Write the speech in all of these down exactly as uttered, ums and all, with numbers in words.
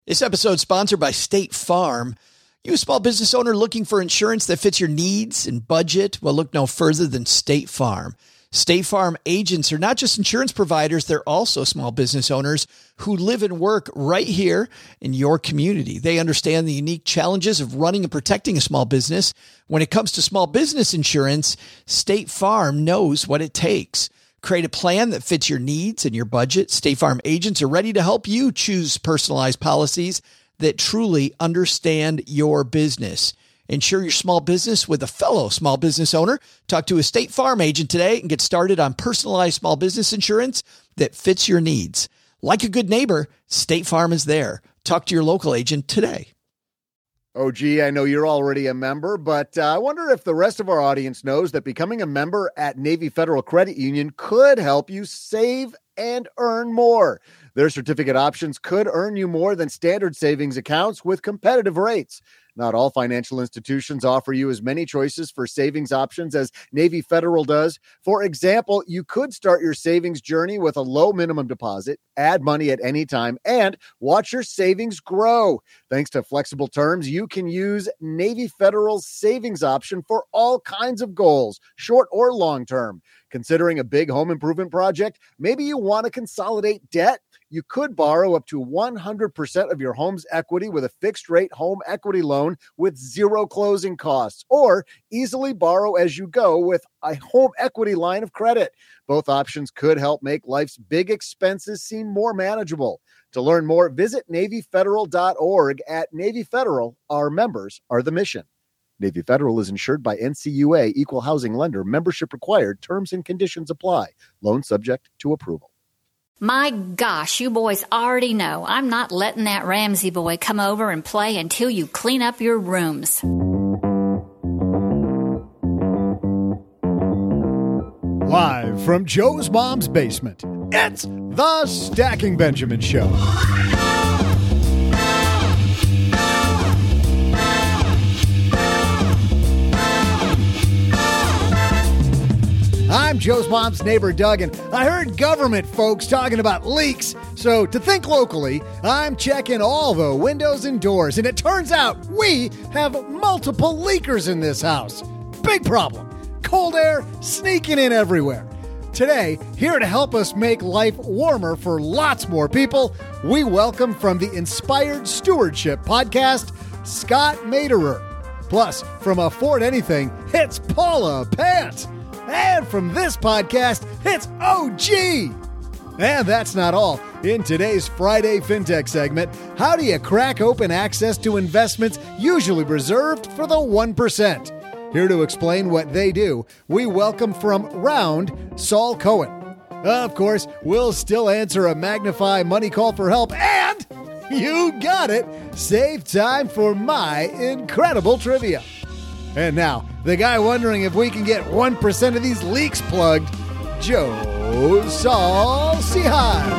This episode is sponsored by State Farm. You a small business owner looking for insurance that fits your needs and budget? Well, look no further than State Farm. State Farm agents are not just insurance providers, they're also small business owners who live and work right here in your community. They understand the unique challenges of running and protecting a small business. When it comes to small business insurance, State Farm knows what it takes. Create a plan that fits your needs and your budget. State Farm agents are ready to help you choose personalized policies that truly understand your business. Insure your small business with a fellow small business owner. Talk to a State Farm agent today and get started on personalized small business insurance that fits your needs. Like a good neighbor, State Farm is there. Talk to your local agent today. Oh, gee, I know you're already a member, but uh, I wonder if the rest of our audience knows that becoming a member at Navy Federal Credit Union could help you save and earn more. Their certificate options could earn you more than standard savings accounts with competitive rates. Not all financial institutions offer you as many choices for savings options as Navy Federal does. For example, you could start your savings journey with a low minimum deposit, add money at any time, and watch your savings grow. Thanks to flexible terms, you can use Navy Federal's savings option for all kinds of goals, short or long term. Considering a big home improvement project, maybe you want to consolidate debt. You could borrow up to one hundred percent of your home's equity with a fixed-rate home equity loan with zero closing costs, or easily borrow as you go with a home equity line of credit. Both options could help make life's big expenses seem more manageable. To learn more, visit Navy Federal dot org. At Navy Federal, our members are the mission. Navy Federal is insured by N C U A, Equal Housing Lender. Membership required. Terms and conditions apply. Loan subject to approval. My gosh, you boys already know I'm not letting that Ramsey boy come over and play until you clean up your rooms. Live from Joe's mom's basement, it's the Stacking Benjamin Show. I'm Joe's mom's neighbor, Doug, and I heard government folks talking about leaks. So to think locally, I'm checking all the windows and doors, and it turns out we have multiple leakers in this house. Big problem. Cold air sneaking in everywhere. Today, here to help us make life warmer for lots more people, we welcome from the Inspired Stewardship podcast, Scott Maderer. Plus, from Afford Anything, it's Paula Pant. And from this podcast, it's O G. And that's not all. In today's Friday FinTech segment, how do you crack open access to investments usually reserved for the one percent? Here to explain what they do, we welcome from Round, Saul Cohen. Of course, we'll still answer a Magnify money call for help, and you got it, save time for my incredible trivia. And now, the guy wondering if we can get one percent of these leaks plugged, Joe Saul Sehy.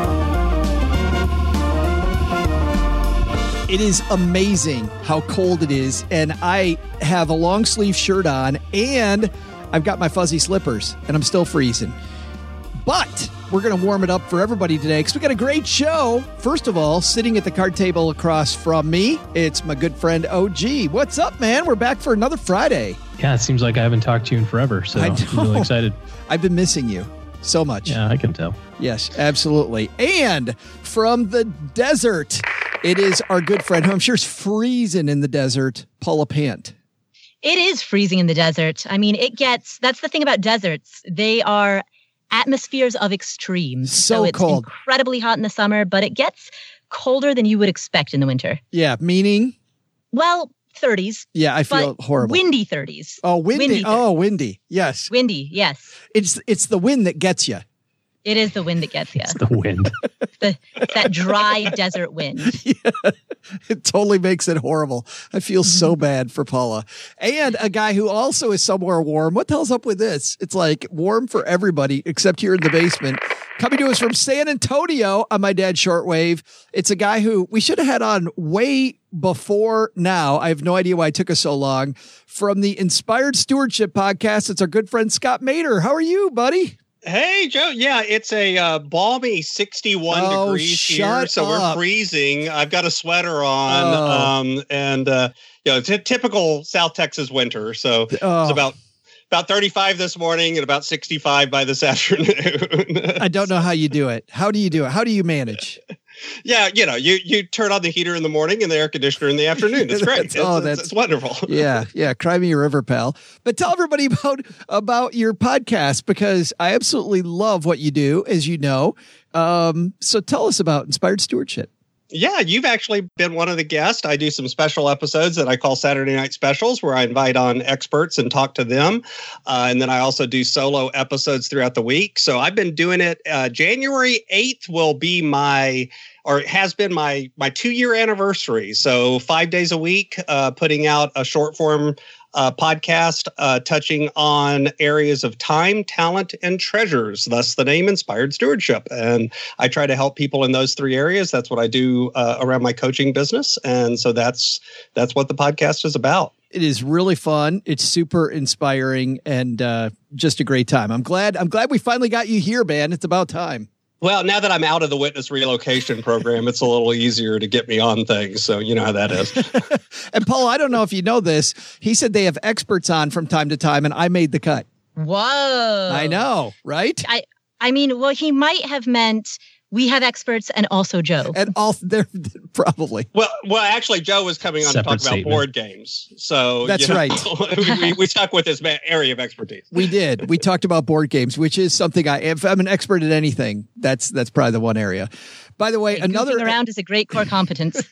It is amazing how cold it is, and I have a long sleeve shirt on, and I've got my fuzzy slippers, and I'm still freezing. But we're going to warm it up for everybody today because we got a great show. First of all, sitting at the card table across from me, it's my good friend O G. What's up, man? We're back for another Friday. Yeah, it seems like I haven't talked to you in forever, so I'm really excited. I've been missing you so much. Yeah, I can tell. Yes, absolutely. And from the desert, it is our good friend, who I'm sure is freezing in the desert, Paula Pant. It is freezing in the desert. I mean, it gets, that's the thing about deserts. They are atmospheres of extremes. So, so it's cold. Incredibly hot in the summer, but it gets colder than you would expect in the winter. Yeah, meaning? Well, thirties. Yeah, I feel horrible. Windy thirties. Oh, windy. windy oh, windy. Yes. Windy, yes. It's it's the wind that gets you. It is the wind that gets you. It's the wind. the, it's that dry desert wind. Yeah, it totally makes it horrible. I feel so bad for Paula. And a guy who also is somewhere warm. What the hell's up with this? It's like warm for everybody except here in the basement. Coming to us from San Antonio on my dad's shortwave. It's a guy who we should have had on way before now. I have no idea why it took us so long. From the Inspired Stewardship podcast, it's our good friend Scott Mader. How are you, buddy? Hey, Joe. Yeah, it's a uh, balmy sixty-one oh, degrees here, so up. we're freezing. I've got a sweater on, oh. um, and uh, you know, t- typical South Texas winter. So oh. it's about about thirty-five this morning and about sixty-five by this afternoon. I don't know how you do it. How do you do it? How do you manage? Yeah, you know, you you turn on the heater in the morning and the air conditioner in the afternoon. It's great. that's, it's, oh, it's, that's it's wonderful. yeah, yeah. Cry me a river, pal. But tell everybody about about your podcast, because I absolutely love what you do, as you know. Um, so tell us about Inspired Stewardship. Yeah, you've actually been one of the guests. I do some special episodes that I call Saturday Night Specials, where I invite on experts and talk to them. Uh, and then I also do solo episodes throughout the week. So I've been doing it. Uh, January eighth will be my, or it has been my, my two-year anniversary. So five days a week, uh, putting out a short form Uh, podcast uh, touching on areas of time, talent, and treasures. Thus the name Inspired Stewardship. And I try to help people in those three areas. That's what I do uh, around my coaching business. And so that's that's what the podcast is about. It is really fun. It's super inspiring and uh, just a great time. I'm glad. I'm glad we finally got you here, man. It's about time. Well, now that I'm out of the witness relocation program, it's a little easier to get me on things. So you know how that is. And Paul, I don't know if you know this. He said they have experts on from time to time, and I made the cut. Whoa. I know, right? I, I mean, well, he might have meant we have experts and also Joe. And all they're probably. Well, well, actually, Joe was coming on Separate to talk about statement. board games. So That's you know, right. we, we, we stuck with this area of expertise. We did. We talked about board games, which is something I, if I'm an expert at anything, that's that's probably the one area. By the way, And another goofing around is a great core competence.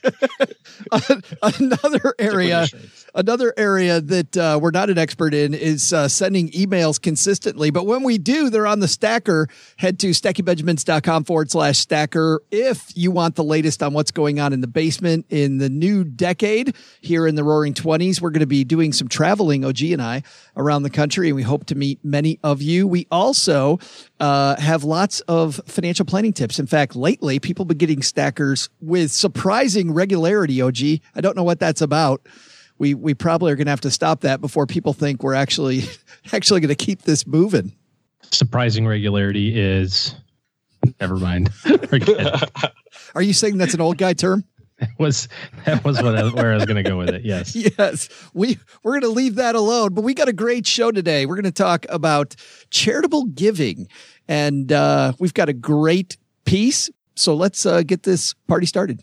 another area, another area that uh, we're not an expert in is uh, sending emails consistently. But when we do, they're on the Stacker. Head to stackybenjamins.com forward slash stacker if you want the latest on what's going on in the basement in the new decade here in the Roaring Twenties. We're going to be doing some traveling, O G and I, around the country, and we hope to meet many of you. We also uh, have lots of financial planning tips. In fact, lately, people have been getting stackers with surprising regularity, O G. I don't know what that's about. We we probably are going to have to stop that before people think we're actually actually going to keep this moving. Surprising regularity is, never mind. Are you saying that's an old guy term? That was that was what I, where I was going to go with it. Yes. Yes. We we're going to leave that alone, but we got a great show today. We're going to talk about charitable giving, and uh, we've got a great piece. So let's uh, get this party started.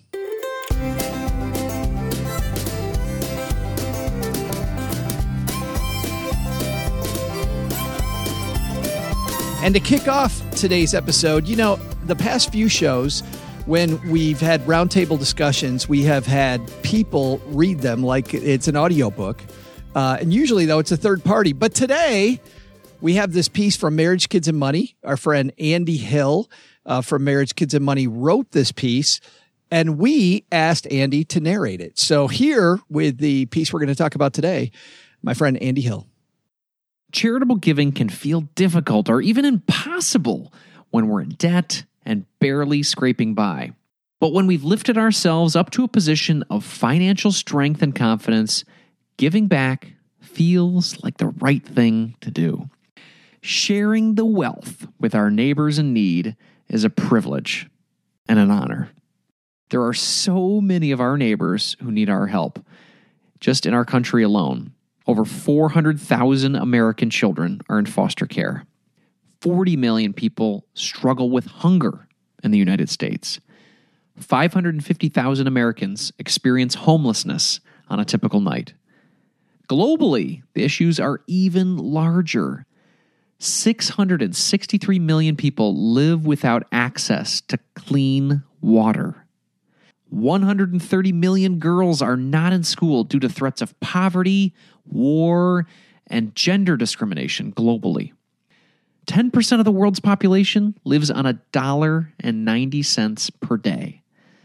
And to kick off today's episode, you know, the past few shows, when we've had roundtable discussions, we have had people read them like it's an audiobook. Uh, and usually, though, it's a third party. But today, we have this piece from Marriage, Kids, and Money. Our friend Andy Hill uh, from Marriage, Kids, and Money wrote this piece, and we asked Andy to narrate it. So here, with the piece we're going to talk about today, my friend Andy Hill. Charitable giving can feel difficult or even impossible when we're in debt and barely scraping by. But when we've lifted ourselves up to a position of financial strength and confidence, giving back feels like the right thing to do. Sharing the wealth with our neighbors in need is a privilege and an honor. There are so many of our neighbors who need our help. Just in our country alone, over four hundred thousand American children are in foster care. forty million people struggle with hunger in the United States. five hundred fifty thousand Americans experience homelessness on a typical night. Globally, the issues are even larger. six hundred sixty-three million people live without access to clean water. one hundred thirty million girls are not in school due to threats of poverty, war, and gender discrimination globally. ten percent of the world's population lives on a dollar and ninety cents per day.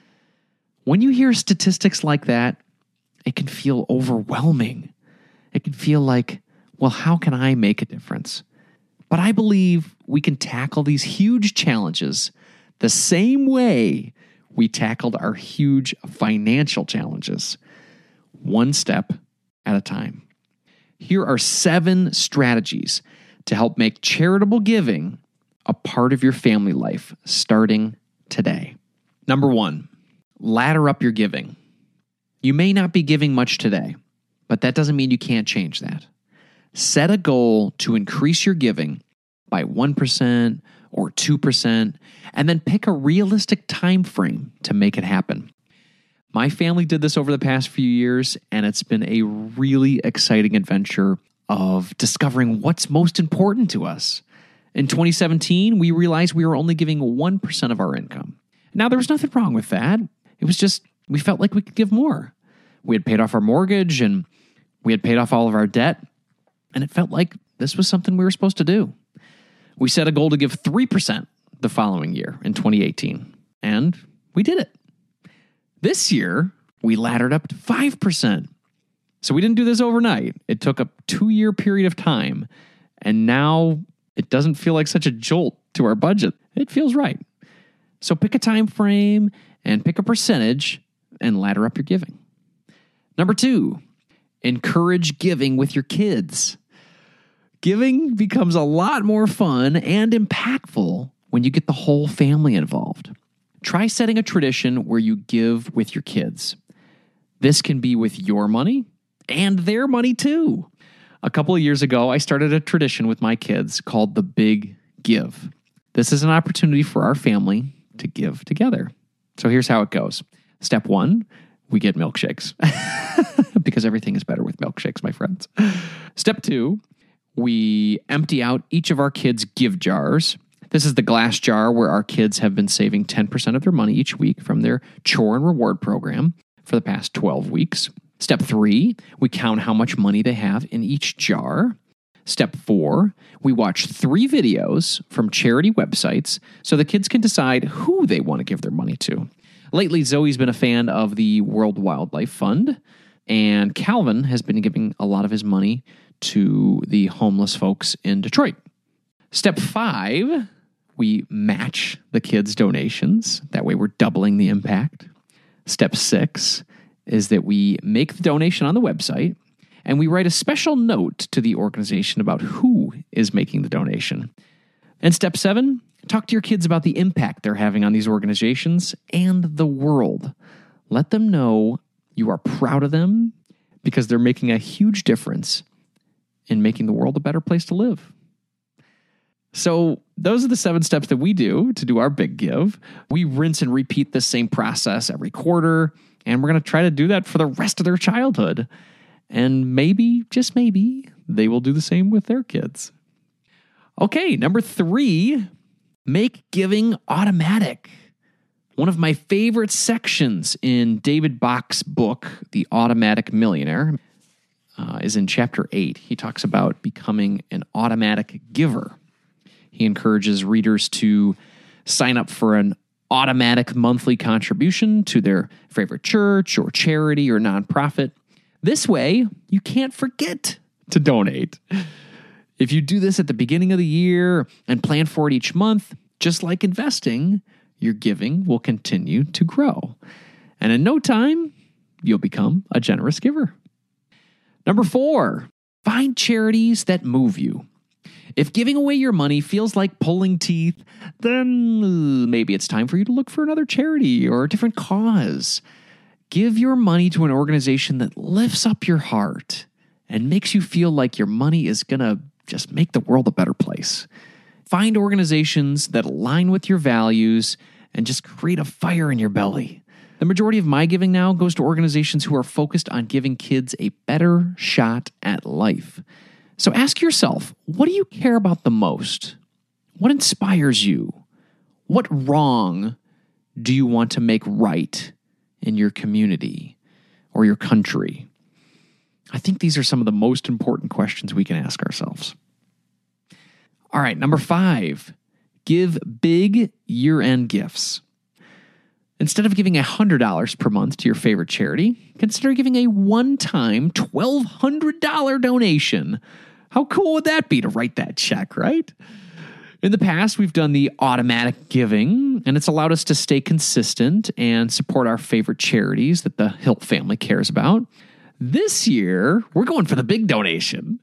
When you hear statistics like that, it can feel overwhelming. It can feel like, well, how can I make a difference? But I believe we can tackle these huge challenges the same way we tackled our huge financial challenges, one step at a time. Here are seven strategies to help make charitable giving a part of your family life starting today. Number one, ladder up your giving. You may not be giving much today, but that doesn't mean you can't change that. Set a goal to increase your giving by one percent or two percent, and then pick a realistic time frame to make it happen. My family did this over the past few years, and it's been a really exciting adventure of discovering what's most important to us. In twenty seventeen, we realized we were only giving one percent of our income. Now, there was nothing wrong with that. It was just, we felt like we could give more. We had paid off our mortgage, and we had paid off all of our debt, and it felt like this was something we were supposed to do. We set a goal to give three percent the following year in twenty eighteen, and we did it. This year, we laddered up to five percent. So we didn't do this overnight. It took a two-year period of time, and now it doesn't feel like such a jolt to our budget. It feels right. So pick a time frame and pick a percentage and ladder up your giving. Number two, encourage giving with your kids. Giving becomes a lot more fun and impactful when you get the whole family involved. Try setting a tradition where you give with your kids. This can be with your money and their money too. A couple of years ago, I started a tradition with my kids called the Big Give. This is an opportunity for our family to give together. So here's how it goes. Step one, we get milkshakes because everything is better with milkshakes, my friends. Step two, we empty out each of our kids' give jars. This is the glass jar where our kids have been saving ten percent of their money each week from their chore and reward program for the past twelve weeks. Step three, we count how much money they have in each jar. Step four, we watch three videos from charity websites so the kids can decide who they want to give their money to. Lately, Zoe's been a fan of the World Wildlife Fund, and Calvin has been giving a lot of his money to the homeless folks in Detroit. Step five, we match the kids' donations. That way we're doubling the impact. Step six is that we make the donation on the website and we write a special note to the organization about who is making the donation. And step seven, talk to your kids about the impact they're having on these organizations and the world. Let them know you are proud of them because they're making a huge difference in making the world a better place to live. So those are the seven steps that we do to do our big give. We rinse and repeat the same process every quarter, and we're going to try to do that for the rest of their childhood. And maybe, just maybe, they will do the same with their kids. Okay, number three, make giving automatic. One of my favorite sections in David Bach's book, The Automatic Millionaire, uh, is in chapter eight. He talks about becoming an automatic giver. He encourages readers to sign up for an automatic monthly contribution to their favorite church or charity or nonprofit. This way, you can't forget to donate. If you do this at the beginning of the year and plan for it each month, just like investing, your giving will continue to grow. And in no time, you'll become a generous giver. Number four, find charities that move you. If giving away your money feels like pulling teeth, then maybe it's time for you to look for another charity or a different cause. Give your money to an organization that lifts up your heart and makes you feel like your money is going to just make the world a better place. Find organizations that align with your values and just create a fire in your belly. The majority of my giving now goes to organizations who are focused on giving kids a better shot at life. So ask yourself, what do you care about the most? What inspires you? What wrong do you want to make right in your community or your country? I think these are some of the most important questions we can ask ourselves. All right, number five, give big year-end gifts. Instead of giving one hundred dollars per month to your favorite charity, consider giving a one-time twelve hundred dollars donation. How cool would that be to write that check, right? In the past, we've done the automatic giving, and it's allowed us to stay consistent and support our favorite charities that the Hilt family cares about. This year, we're going for the big donation.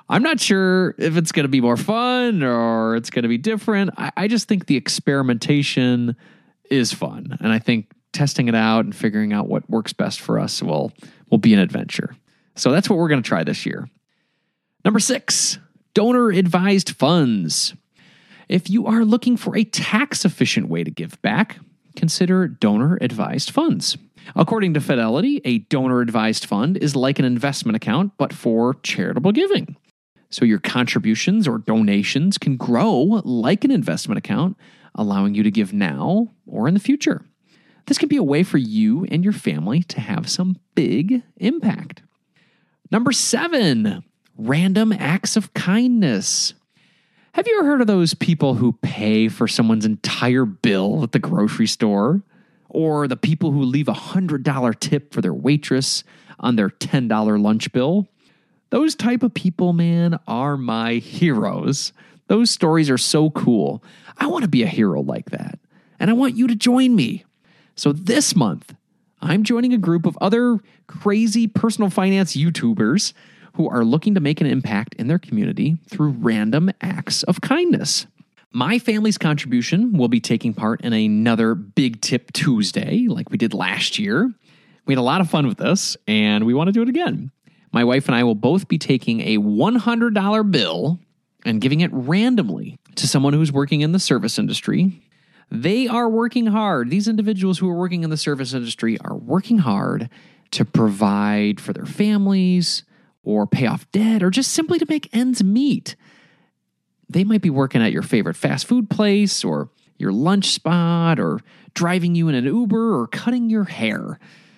I'm not sure if it's going to be more fun or it's going to be different. I, I just think the experimentation is fun. And I think testing it out and figuring out what works best for us will, will be an adventure. So that's what we're going to try this year. Number six, donor-advised funds. If you are looking for a tax-efficient way to give back, consider donor-advised funds. According to Fidelity, a donor-advised fund is like an investment account, but for charitable giving. So your contributions or donations can grow like an investment account, allowing you to give now or in the future. This can be a way for you and your family to have some big impact. Number seven, random acts of kindness. Have you ever heard of those people who pay for someone's entire bill at the grocery store? Or the people who leave a one hundred dollars tip for their waitress on their ten dollars lunch bill? Those type of people, man, are my heroes. Those stories are so cool. I want to be a hero like that. And I want you to join me. So this month, I'm joining a group of other crazy personal finance YouTubers who are looking to make an impact in their community through random acts of kindness. My family's contribution will be taking part in another Big Tip Tuesday like we did last year. We had a lot of fun with this, and we want to do it again. My wife and I will both be taking a one hundred dollars bill and giving it randomly to someone who's working in the service industry. They are working hard. These individuals who are working in the service industry are working hard to provide for their families or pay off debt or just simply to make ends meet. They might be working at your favorite fast food place or your lunch spot or driving you in an Uber or cutting your hair.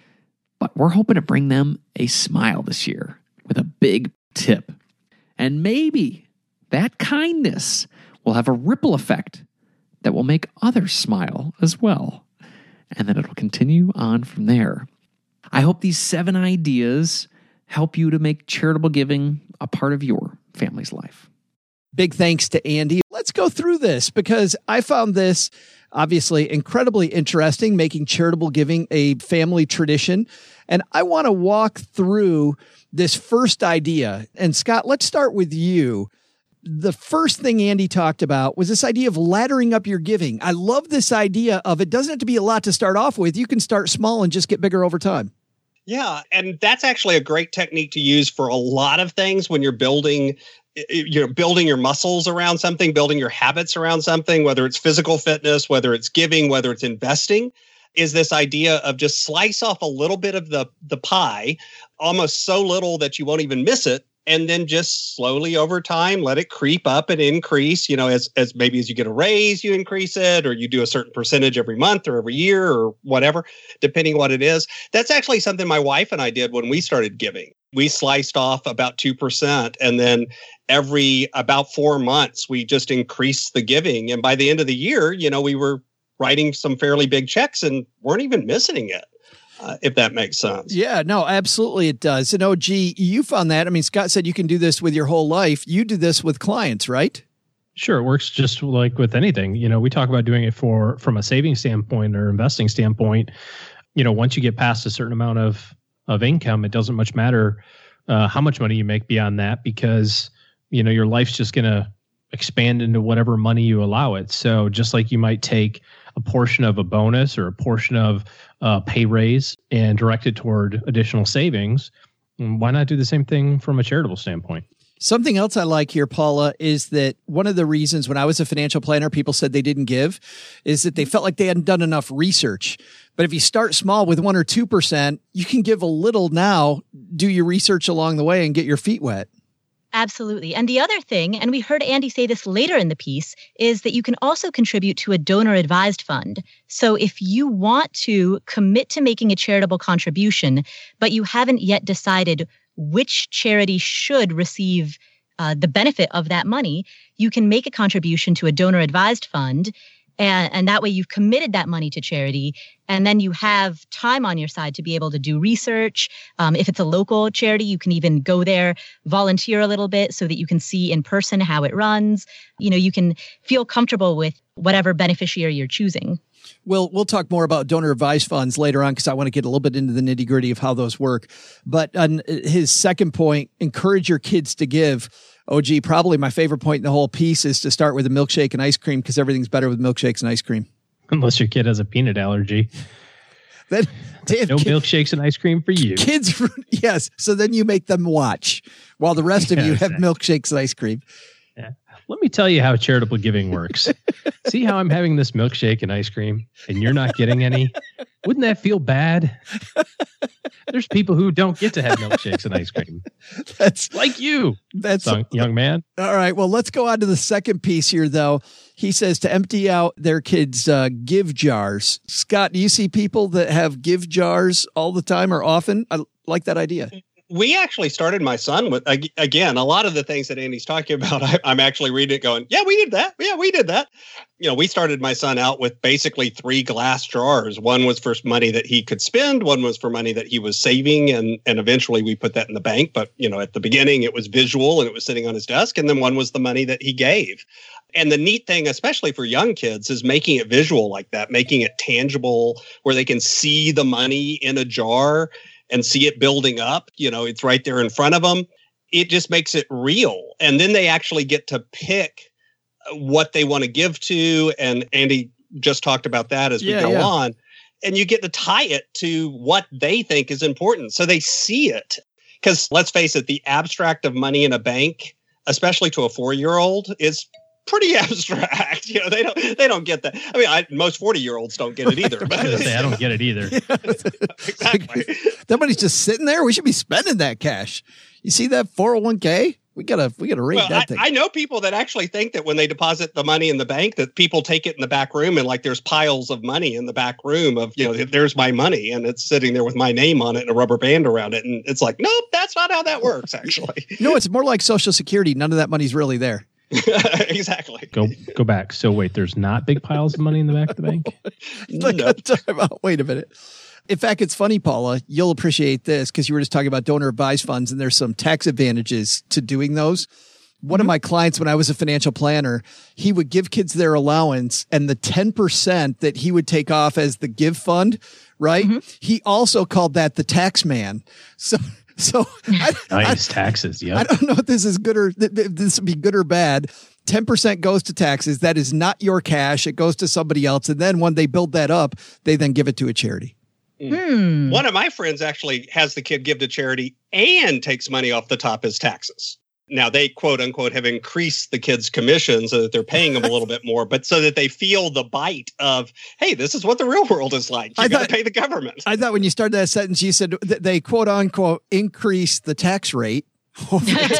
But we're hoping to bring them a smile this year with a big tip. And maybe that kindness will have a ripple effect that will make others smile as well. And then it'll continue on from there. I hope these seven ideas help you to make charitable giving a part of your family's life. Big thanks to Andy. Let's go through this because I found this obviously incredibly interesting, making charitable giving a family tradition. And I want to walk through this first idea. And Scott, let's start with you. The first thing Andy talked about was this idea of laddering up your giving. I love this idea of it doesn't have to be a lot to start off with. You can start small and just get bigger over time. Yeah, and that's actually a great technique to use for a lot of things when you're building you're building your muscles around something, building your habits around something, whether it's physical fitness, whether it's giving, whether it's investing, is this idea of just slice off a little bit of the, the pie, almost so little that you won't even miss it. And then just slowly over time, let it creep up and increase, you know, as, as maybe as you get a raise, you increase it, or you do a certain percentage every month or every year or whatever, depending what it is. That's actually something my wife and I did when we started giving. We sliced off about two percent. And then every about four months, we just increased the giving. And by the end of the year, you know, we were writing some fairly big checks and weren't even missing it. Uh, if that makes sense. Yeah, no, absolutely it does. And O G, you found that. I mean, Scott said you can do this with your whole life. You do this with clients, right? Sure. It works just like with anything. You know, we talk about doing it for from a saving standpoint or investing standpoint. You know, once you get past a certain amount of, of income, it doesn't much matter uh, how much money you make beyond that because, you know, your life's just going to expand into whatever money you allow it. So just like you might take a portion of a bonus or a portion of a pay raise and direct it toward additional savings, why not do the same thing from a charitable standpoint? Something else I like here, Paula, is that one of the reasons when I was a financial planner, people said they didn't give is that they felt like they hadn't done enough research. But if you start small with one or two percent, you can give a little now, do your research along the way and get your feet wet. Absolutely. And the other thing, and we heard Andy say this later in the piece, is that you can also contribute to a donor-advised fund. So if you want to commit to making a charitable contribution, but you haven't yet decided which charity should receive uh, the benefit of that money, you can make a contribution to a donor-advised fund. And, and that way you've committed that money to charity. And then you have time on your side to be able to do research. Um, if it's a local charity, you can even go there, volunteer a little bit so that you can see in person how it runs. You know, you can feel comfortable with whatever beneficiary you're choosing. Well, we'll talk more about donor advised funds later on because I want to get a little bit into the nitty gritty of how those work. But on his second point, encourage your kids to give. O G, probably my favorite point in the whole piece is to start with a milkshake and ice cream because everything's better with milkshakes and ice cream. Unless your kid has a peanut allergy. Then, damn, no kid, milkshakes and ice cream for you. Kids, yes. So then you make them watch while the rest of yeah, you exactly. have milkshakes and ice cream. Yeah. Let me tell you how charitable giving works. See how I'm having this milkshake and ice cream and you're not getting any? Wouldn't that feel bad? There's people who don't get to have milkshakes and ice cream. That's like you. That's young, young man. All right. Well, let's go on to the second piece here, though. He says to empty out their kids' uh, give jars. Scott, do you see people that have give jars all the time or often? I like that idea. We actually started my son with, again, a lot of the things that Andy's talking about, I, I'm actually reading it going, yeah, we did that. Yeah, we did that. You know, we started my son out with basically three glass jars. One was for money that he could spend. One was for money that he was saving. And, and eventually we put that in the bank. But, you know, at the beginning it was visual and it was sitting on his desk. And then one was the money that he gave. And the neat thing, especially for young kids, is making it visual like that, making it tangible where they can see the money in a jar and see it building up. You know, it's right there in front of them. It just makes it real. And then they actually get to pick what they want to give to. And Andy just talked about that as yeah, we go yeah. on. And you get to tie it to what they think is important. So they see it. Because let's face it, the abstract of money in a bank, especially to a four-year-old, is pretty abstract. You know, they don't they don't get that. I mean, I, most forty-year-olds don't get it either. But I, was gonna say, I don't get it either. Exactly. That money's just sitting there. We should be spending that cash. You see that four oh one k? We gotta we gotta rate Well, that I, thing. I know people that actually think that when they deposit the money in the bank, that people take it in the back room and like there's piles of money in the back room of, you know, there's my money and it's sitting there with my name on it and a rubber band around it. And it's like, nope, that's not how that works, actually. No, it's more like Social Security. None of that money's really there. Exactly. Go go back. So wait, there's not big piles of money in the back of the bank? Like, Nope. time out. Wait a minute. In fact, it's funny, Paula, you'll appreciate this because you were just talking about donor advised funds and there's some tax advantages to doing those. One of my clients, when I was a financial planner, he would give kids their allowance and the ten percent that he would take off as the give fund, right? Mm-hmm. He also called that the tax man. So, so I, nice I, taxes. Yeah. I don't know if this is good or th- th- this would be good or bad. ten percent goes to taxes. That is not your cash. It goes to somebody else. And then when they build that up, they then give it to a charity. Hmm. One of my friends actually has the kid give to charity and takes money off the top as taxes. Now, they, quote unquote, have increased the kids' commission so that they're paying them a little bit more, but so that they feel the bite of, hey, this is what the real world is like. You got to pay the government. I thought when you started that sentence, you said that they, quote unquote, increase the tax rate. Well,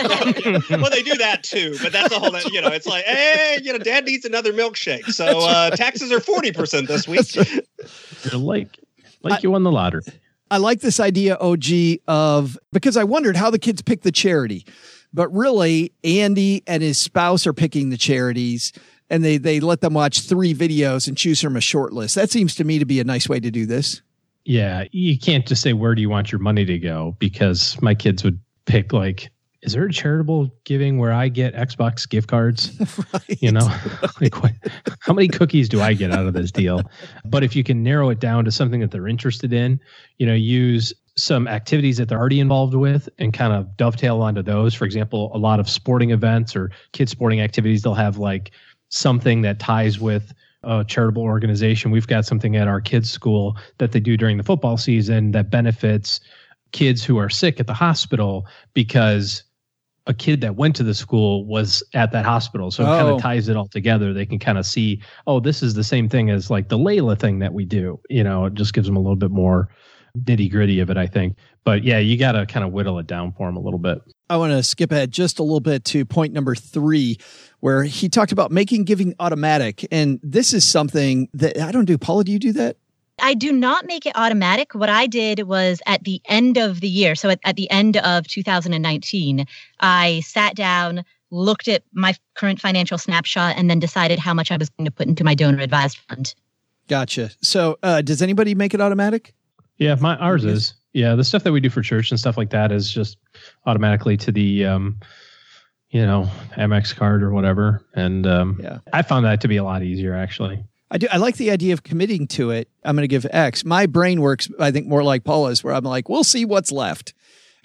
they do that too, but that's a whole, you know, it's like, hey, you know, dad needs another milkshake. So uh, taxes are forty percent this week. You're like, like I, you won the lottery. I like this idea, O G, of, because I wondered how the kids pick the charity. But really, Andy and his spouse are picking the charities, and they, they let them watch three videos and choose from a short list. That seems to me to be a nice way to do this. Yeah, you can't just say, where do you want your money to go? Because my kids would pick, like, is there a charitable giving where I get Xbox gift cards? Right. You know, like, what, how many cookies do I get out of this deal? But if you can narrow it down to something that they're interested in, you know, use some activities that they're already involved with and kind of dovetail onto those. For example, a lot of sporting events or kids sporting activities, they'll have like something that ties with a charitable organization. We've got something at our kids' school that they do during the football season that benefits kids who are sick at the hospital because a kid that went to the school was at that hospital. So it oh. kind of ties it all together. They can kind of see, oh, this is the same thing as like the Layla thing that we do. You know, it just gives them a little bit more nitty gritty of it, I think. But yeah, you got to kind of whittle it down for them a little bit. I want to skip ahead just a little bit to point number three, where he talked about making giving automatic. And this is something that I don't do. Paula, do you do that? I do not make it automatic. What I did was at the end of the year, so at, at the end of two thousand nineteen, I sat down, looked at my current financial snapshot, and then decided how much I was going to put into my donor advised fund. Gotcha. So uh, does anybody make it automatic? Yeah, my ours is. Yeah, the stuff that we do for church and stuff like that is just automatically to the, um, you know, Amex card or whatever. And um, yeah. I found that to be a lot easier, actually. I do. I like the idea of committing to it. I'm going to give X. My brain works, I think, more like Paula's, where I'm like, we'll see what's left.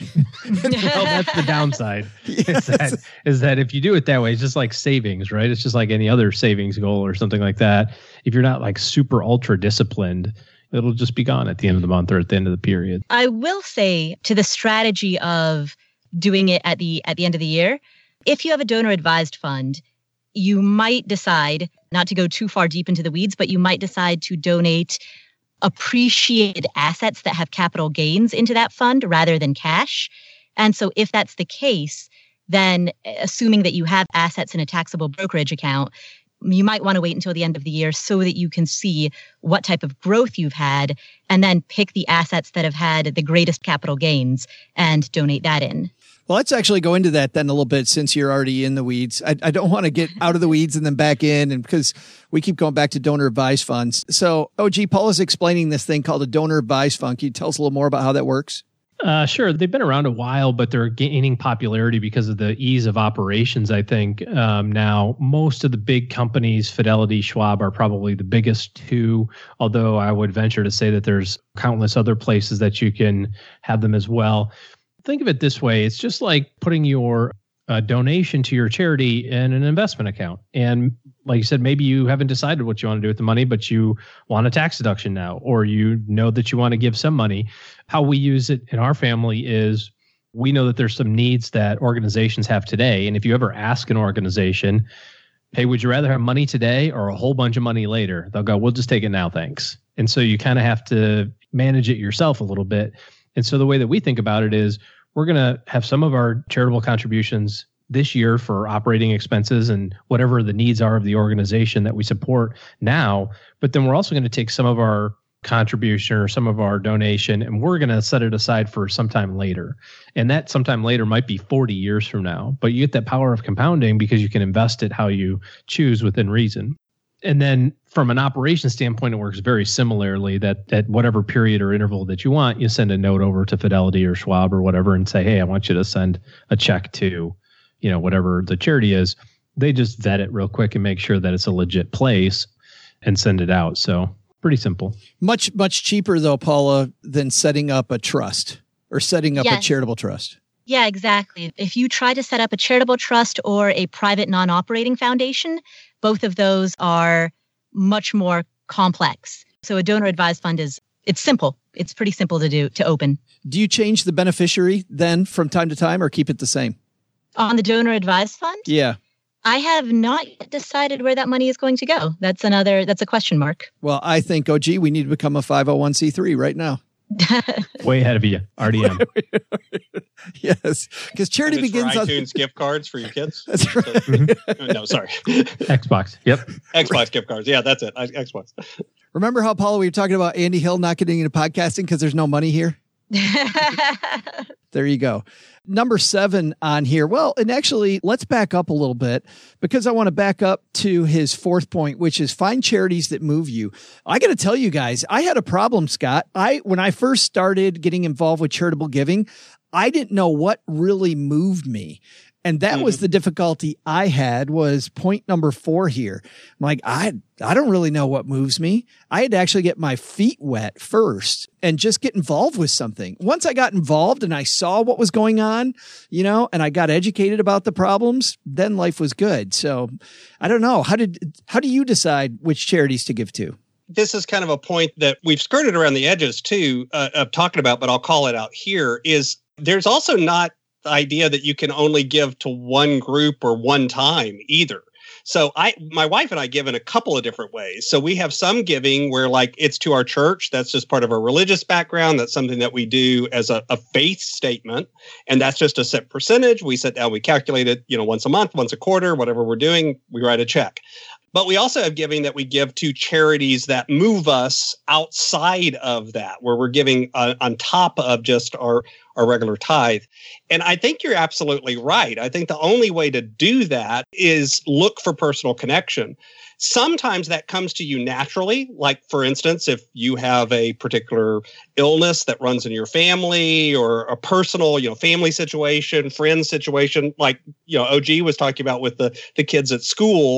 Well, that's the downside. Yes. Is that, is that if you do it that way, it's just like savings, right? It's just like any other savings goal or something like that. If you're not like super ultra disciplined, it'll just be gone at the end of the month or at the end of the period. I will say to the strategy of doing it at the at the end of the year, if you have a donor advised fund, you might decide not to go too far deep into the weeds, but you might decide to donate appreciated assets that have capital gains into that fund rather than cash. And so if that's the case, then assuming that you have assets in a taxable brokerage account, you might want to wait until the end of the year so that you can see what type of growth you've had and then pick the assets that have had the greatest capital gains and donate that in. Well, let's actually go into that then a little bit since you're already in the weeds. I, I don't want to get out of the weeds and then back in, and because we keep going back to donor advised funds. So, O G, Paul is explaining this thing called a donor advised fund. Can you tell us a little more about how that works? Uh, sure. They've been around a while, but they're gaining popularity because of the ease of operations, I think. Um, now, most of the big companies, Fidelity, Schwab, are probably the biggest two, although I would venture to say that there's countless other places that you can have them as well. Think of it this way. It's just like putting your uh, donation to your charity in an investment account. And like you said, maybe you haven't decided what you want to do with the money, but you want a tax deduction now, or you know that you want to give some money. How we use it in our family is we know that there's some needs that organizations have today. And if you ever ask an organization, hey, would you rather have money today or a whole bunch of money later? They'll go, we'll just take it now, thanks. And so you kind of have to manage it yourself a little bit. And so the way that we think about it is we're going to have some of our charitable contributions this year for operating expenses and whatever the needs are of the organization that we support now. But then we're also going to take some of our contribution or some of our donation and we're going to set it aside for sometime later. And that sometime later might be forty years from now. But you get that power of compounding because you can invest it how you choose within reason. And then from an operations standpoint, it works very similarly that at whatever period or interval that you want, you send a note over to Fidelity or Schwab or whatever and say, hey, I want you to send a check to, you know, whatever the charity is. They just vet it real quick and make sure that it's a legit place and send it out. So pretty simple. Much, much cheaper though, Paula, than setting up a trust or setting up yes. a charitable trust. Yeah, exactly. If you try to set up a charitable trust or a private non-operating foundation, both of those are much more complex. So a donor advised fund is, it's simple. It's pretty simple to do, to open. Do you change the beneficiary then from time to time or keep it the same? On the donor advised fund? Yeah. I have not yet decided where that money is going to go. That's another, that's a question mark. Well, I think, oh, gee, we need to become a five oh one c three right now. Way ahead of you, R D M. Yes, because charity and it's begins for on iTunes gift cards for your kids. That's right. So, mm-hmm. No, sorry. Xbox. Yep. Xbox gift cards. Yeah, that's it. I, Xbox. Remember how, Paula, we were talking about Andy Hill not getting into podcasting because there's no money here? There you go. Number seven on here. Well, and actually, let's back up a little bit because I want to back up to his fourth point, which is find charities that move you. I got to tell you guys, I had a problem, Scott. I, when I first started getting involved with charitable giving, I didn't know what really moved me. And that mm-hmm. was the difficulty I had was point number four here. I'm like, I, I don't really know what moves me. I had to actually get my feet wet first and just get involved with something. Once I got involved and I saw what was going on, you know, and I got educated about the problems, then life was good. So I don't know. How did, how do you decide which charities to give to? This is kind of a point that we've skirted around the edges too, uh, of talking about, but I'll call it out here is there's also not the idea that you can only give to one group or one time either. So I, my wife and I give in a couple of different ways. So we have some giving where like it's to our church. That's just part of our religious background. That's something that we do as a, a faith statement. And that's just a set percentage. We sit down, we calculate it, you know, once a month, once a quarter, whatever we're doing, we write a check. But we also have giving that we give to charities that move us outside of that, where we're giving uh, on top of just our, our regular tithe. And I think you're absolutely right. I think the only way to do that is look for personal connection. Sometimes that comes to you naturally. Like, for instance, if you have a particular illness that runs in your family or a personal, you know, family situation, friend situation, like, you know, O G was talking about with the, the kids at school.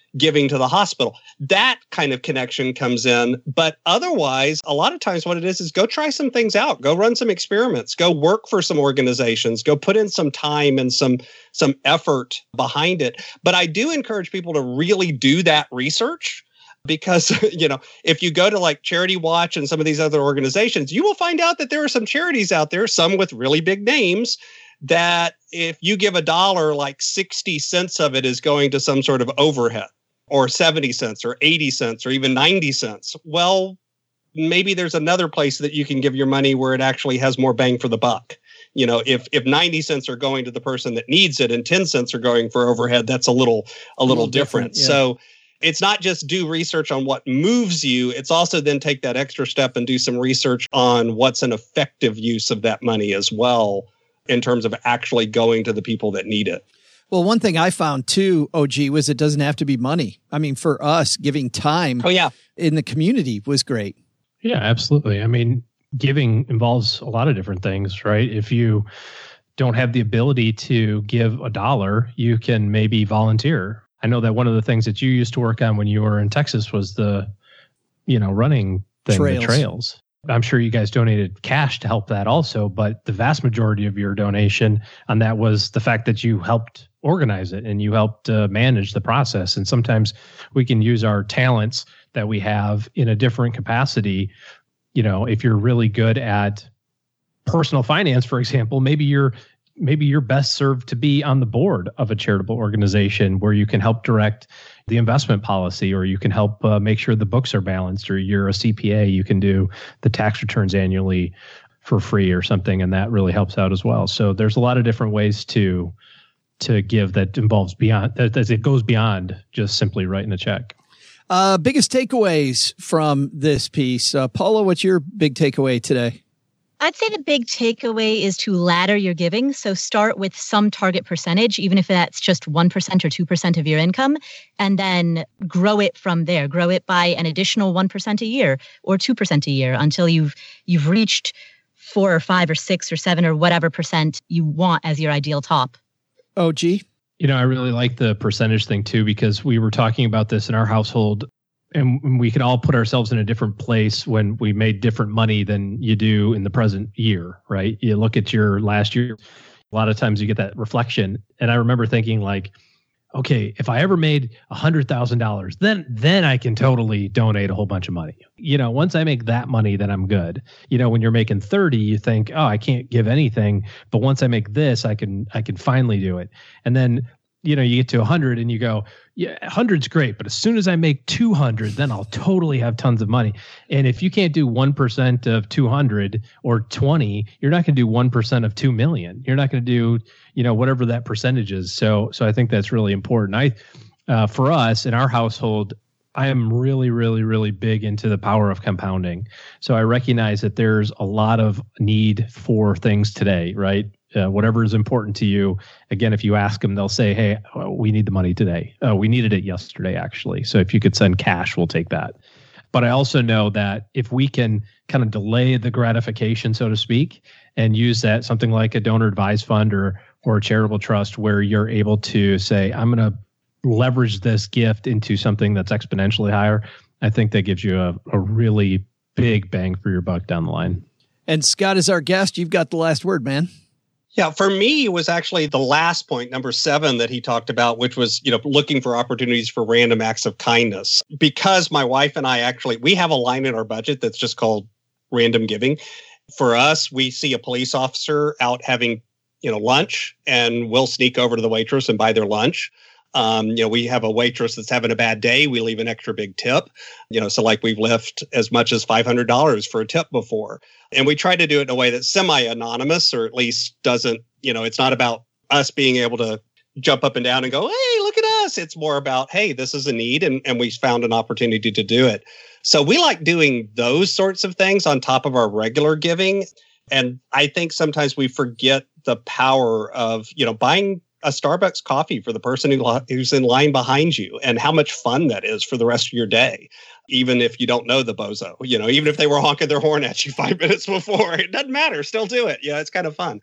giving to the hospital. That kind of connection comes in. But otherwise, a lot of times what it is is go try some things out, go run some experiments, go work for some organizations, go put in some time and some, some effort behind it. But I do encourage people to really do that research. Because, you know, if you go to like Charity Watch and some of these other organizations, you will find out that there are some charities out there, some with really big names, that if you give a dollar, like sixty cents of it is going to some sort of overhead, or seventy cents or eighty cents or even ninety cents. Well, maybe there's another place that you can give your money where it actually has more bang for the buck. You know, if if ninety cents are going to the person that needs it and ten cents are going for overhead, that's a little a little, a little different. different yeah. So it's not just do research on what moves you. It's also then take that extra step and do some research on what's an effective use of that money as well, in terms of actually going to the people that need it. Well, one thing I found too, O G, was it doesn't have to be money. I mean, for us, giving time oh, yeah. in the community was great. Yeah, absolutely. I mean, giving involves a lot of different things, right? If you don't have the ability to give a dollar, you can maybe volunteer. I know that one of the things that you used to work on when you were in Texas was the, you know, running thing, trails. the trails. I'm sure you guys donated cash to help that also, but the vast majority of your donation on that was the fact that you helped organize it and you helped uh, manage the process. And sometimes we can use our talents that we have in a different capacity. You know, if you're really good at personal finance, for example, maybe you're maybe you're best served to be on the board of a charitable organization where you can help direct the investment policy, or you can help uh, make sure the books are balanced, or you're a C P A, you can do the tax returns annually for free or something, and that really helps out as well. So there's a lot of different ways to to give that involves beyond, that, that it goes beyond just simply writing a check. Uh, biggest takeaways from this piece. Uh, Paula, what's your big takeaway today? I'd say the big takeaway is to ladder your giving. So start with some target percentage, even if that's just one percent or two percent of your income, and then grow it from there. Grow it by an additional one percent a year or two percent a year until you've you've reached four or five or six or seven or whatever percent you want as your ideal top. O G? You know, I really like the percentage thing too, because we were talking about this in our household. And we could all put ourselves in a different place when we made different money than you do in the present year, right? You look at your last year, a lot of times you get that reflection. And I remember thinking like, okay, if I ever made one hundred thousand dollars, then then I can totally donate a whole bunch of money. You know, once I make that money, then I'm good. You know, when you're making thirty, you think, oh, I can't give anything. But once I make this, I can I can finally do it. And then, you know, you get to one hundred and you go, yeah, one hundred's great, but as soon as I make two hundred, then I'll totally have tons of money. And if you can't do one percent of two hundred or twenty, you're not going to do one percent of two million. You're not going to do, you know, whatever that percentage is. So, so I think that's really important. I, uh, for us in our household, I am really, really, really big into the power of compounding. So I recognize that there's a lot of need for things today, right? Uh, whatever is important to you. Again, if you ask them, they'll say, hey, we need the money today. Uh, we needed it yesterday, actually. So if you could send cash, we'll take that. But I also know that if we can kind of delay the gratification, so to speak, and use that something like a donor advised fund or or a charitable trust where you're able to say, I'm going to leverage this gift into something that's exponentially higher, I think that gives you a, a really big bang for your buck down the line. And Scott is our guest. You've got the last word, man. Yeah, for me, it was actually the last point, number seven, that he talked about, which was, you know, looking for opportunities for random acts of kindness. Because my wife and I actually, we have a line in our budget that's just called random giving. For us, we see a police officer out having, you know, lunch, and we'll sneak over to the waitress and buy their lunch. Um, you know, we have a waitress that's having a bad day. We leave an extra big tip, you know, so like we've left as much as five hundred dollars for a tip before. And we try to do it in a way that's semi-anonymous, or at least doesn't, you know, it's not about us being able to jump up and down and go, hey, look at us. It's more about, hey, this is a need, and, and we found an opportunity to do it. So we like doing those sorts of things on top of our regular giving. And I think sometimes we forget the power of, you know, buying a Starbucks coffee for the person who, who's in line behind you, and how much fun that is for the rest of your day, even if you don't know the bozo, you know, even if they were honking their horn at you five minutes before, it doesn't matter. Still do it. Yeah, it's kind of fun.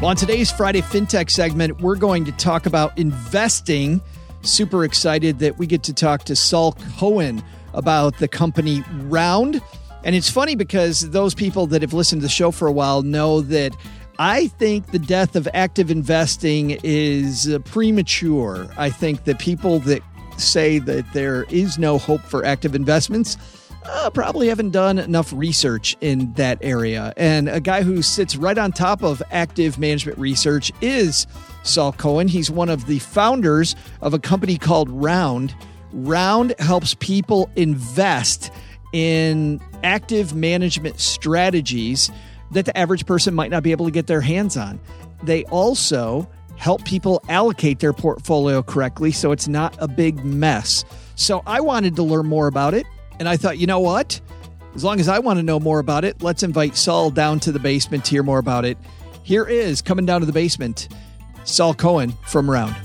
Well, on today's Friday FinTech segment, we're going to talk about investing. Super excited that we get to talk to Saul Cohen about the company Round. And it's funny because those people that have listened to the show for a while know that I think the death of active investing is uh, premature. I think that people that say that there is no hope for active investments uh, probably haven't done enough research in that area. And a guy who sits right on top of active management research is Saul Cohen. He's one of the founders of a company called Round. Round helps people invest in active management strategies that the average person might not be able to get their hands on. They also help people allocate their portfolio correctly so it's not a big mess. So I wanted to learn more about it, and I thought, you know what? As long as I want to know more about it, let's invite Saul down to the basement to hear more about it. Here is, coming down to the basement, Saul Cohen from Round.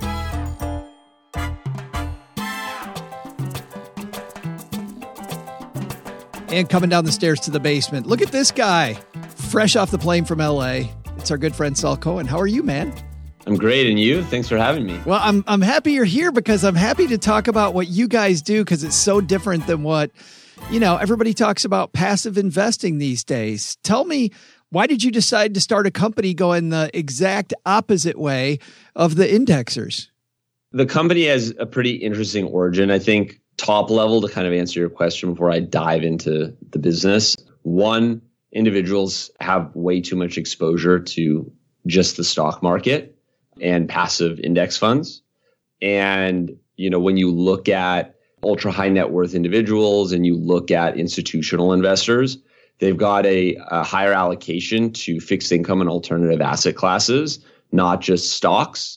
And coming down the stairs to the basement, look at this guy, fresh off the plane from L A. It's our good friend Saul Cohen. How are you, man? I'm great, and you? Thanks for having me. Well, I'm I'm happy you're here because I'm happy to talk about what you guys do because it's so different than what, you know, everybody talks about passive investing these days. Tell me, why did you decide to start a company going the exact opposite way of the indexers? The company has a pretty interesting origin. I think top level, to kind of answer your question before I dive into the business. One, individuals have way too much exposure to just the stock market and passive index funds. And, you know, when you look at ultra high net worth individuals and you look at institutional investors, they've got a, a higher allocation to fixed income and alternative asset classes, not just stocks.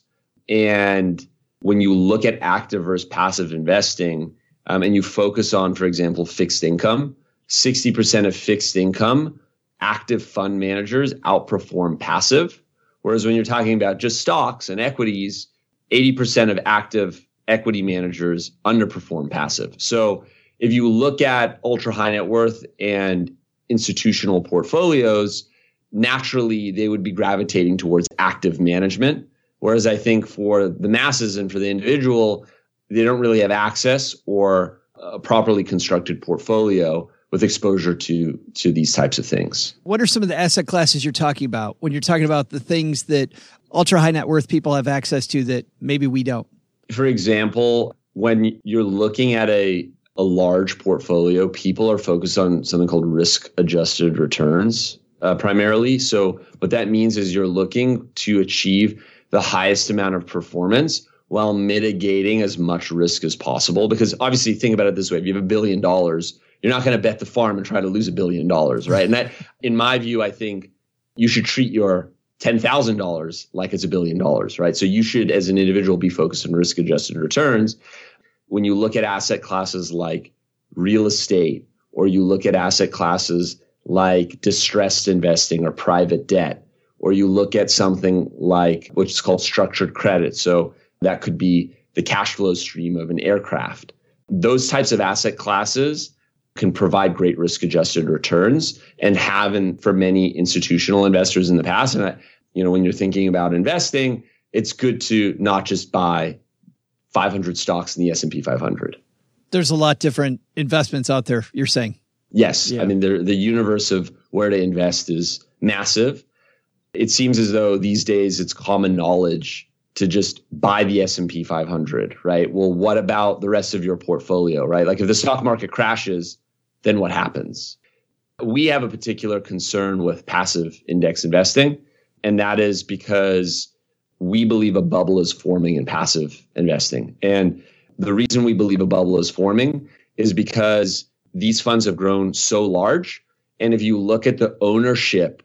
And when you look at active versus passive investing, um, and you focus on, for example, fixed income, sixty percent of fixed income active fund managers outperform passive. Whereas when you're talking about just stocks and equities, eighty percent of active equity managers underperform passive. So if you look at ultra high net worth and institutional portfolios, naturally they would be gravitating towards active management. Whereas I think for the masses and for the individual, they don't really have access or a properly constructed portfolio with exposure to to these types of things. What are some of the asset classes you're talking about when you're talking about the things that ultra high net worth people have access to that maybe we don't? For example, when you're looking at a, a large portfolio, people are focused on something called risk adjusted returns uh, primarily. So what that means is you're looking to achieve the highest amount of performance while mitigating as much risk as possible. Because obviously, think about it this way. If you have a billion dollars, you're not going to bet the farm and try to lose a billion dollars, right? And that, in my view, I think you should treat your ten thousand dollars like it's a billion dollars, right? So you should, as an individual, be focused on risk-adjusted returns. When you look at asset classes like real estate, or you look at asset classes like distressed investing or private debt, or you look at something like which is called structured credit. So that could be the cash flow stream of an aircraft. Those types of asset classes can provide great risk-adjusted returns and have, in, for many institutional investors in the past. And, you know, when you're thinking about investing, it's good to not just buy five hundred stocks in the S and P five hundred. There's a lot different investments out there, you're saying? Yes. Yeah. I mean, the, the universe of where to invest is massive. It seems as though these days it's common knowledge to just buy the S and P five hundred, right? Well, what about the rest of your portfolio, right? Like if the stock market crashes, then what happens? We have a particular concern with passive index investing, and that is because we believe a bubble is forming in passive investing. And the reason we believe a bubble is forming is because these funds have grown so large. And if you look at the ownership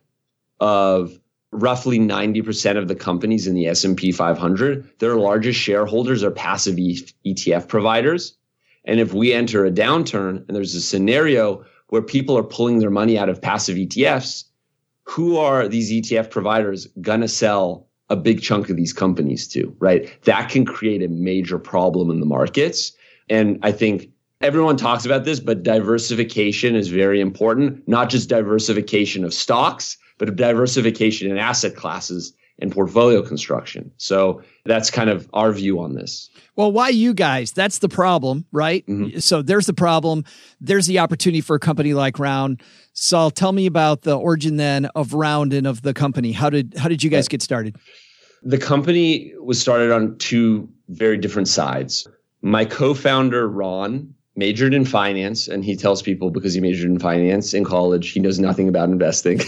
of roughly ninety percent of the companies in the S and P five hundred, their largest shareholders are passive E T F providers. And if we enter a downturn and there's a scenario where people are pulling their money out of passive E T Fs, who are these E T F providers going to sell a big chunk of these companies to, right? That can create a major problem in the markets. And I think everyone talks about this, but diversification is very important, not just diversification of stocks, but a diversification in asset classes and portfolio construction. So that's kind of our view on this. Well, why you guys? That's the problem, right? Mm-hmm. So there's the problem. There's the opportunity for a company like Round. Saul, tell me about the origin then of Round and of the company. How did how did you guys get started? The company was started on two very different sides. My co-founder, Ron, majored in finance, and he tells people because he majored in finance in college, he knows nothing about investing.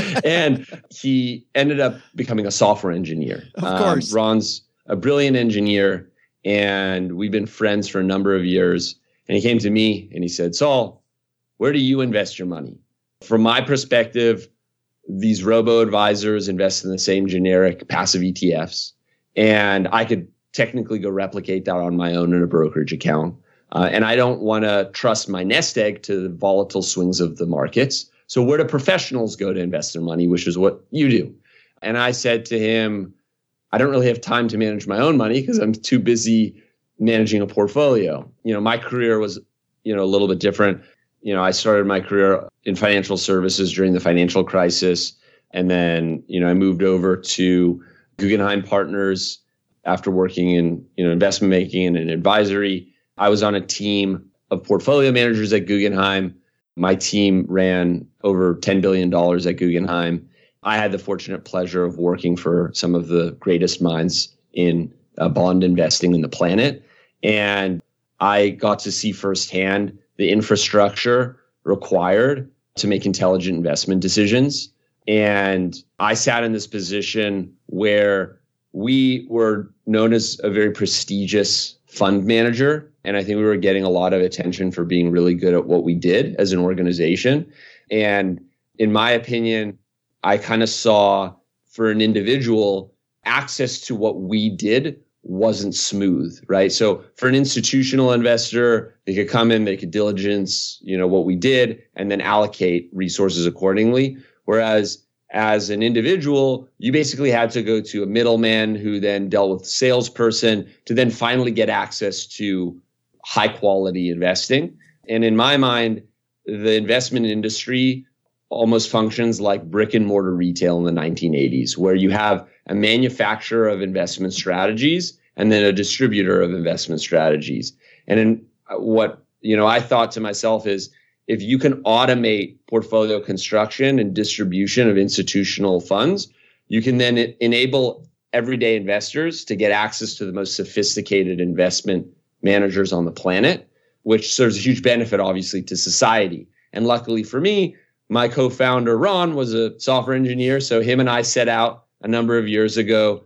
And he ended up becoming a software engineer. Of course. Um, Ron's a brilliant engineer, and we've been friends for a number of years. And he came to me and he said, Saul, where do you invest your money? From my perspective, these robo-advisors invest in the same generic passive E T Fs, and I could technically go replicate that on my own in a brokerage account. Uh, and I don't want to trust my nest egg to the volatile swings of the markets. So where do professionals go to invest their money, which is what you do? And I said to him, I don't really have time to manage my own money because I'm too busy managing a portfolio. You know, my career was, you know, a little bit different. You know, I started my career in financial services during the financial crisis. And then, you know, I moved over to Guggenheim Partners after working in, you know, investment banking and in advisory. I was on a team of portfolio managers at Guggenheim. My team ran over ten billion dollars at Guggenheim. I had the fortunate pleasure of working for some of the greatest minds in uh, bond investing in the planet. And I got to see firsthand the infrastructure required to make intelligent investment decisions. And I sat in this position where we were known as a very prestigious fund manager. And I think we were getting a lot of attention for being really good at what we did as an organization. And in my opinion, I kind of saw for an individual, access to what we did wasn't smooth, right? So for an institutional investor, they could come in, they could diligence, you know, what we did and then allocate resources accordingly. Whereas as an individual, you basically had to go to a middleman who then dealt with the salesperson to then finally get access to high quality investing. And in my mind, the investment industry almost functions like brick and mortar retail in the nineteen eighties, where you have a manufacturer of investment strategies and then a distributor of investment strategies. And in what, you know, I thought to myself is, if you can automate portfolio construction and distribution of institutional funds, you can then enable everyday investors to get access to the most sophisticated investment managers on the planet, which serves a huge benefit, obviously, to society. And luckily for me, my co-founder, Ron, was a software engineer. So him and I set out a number of years ago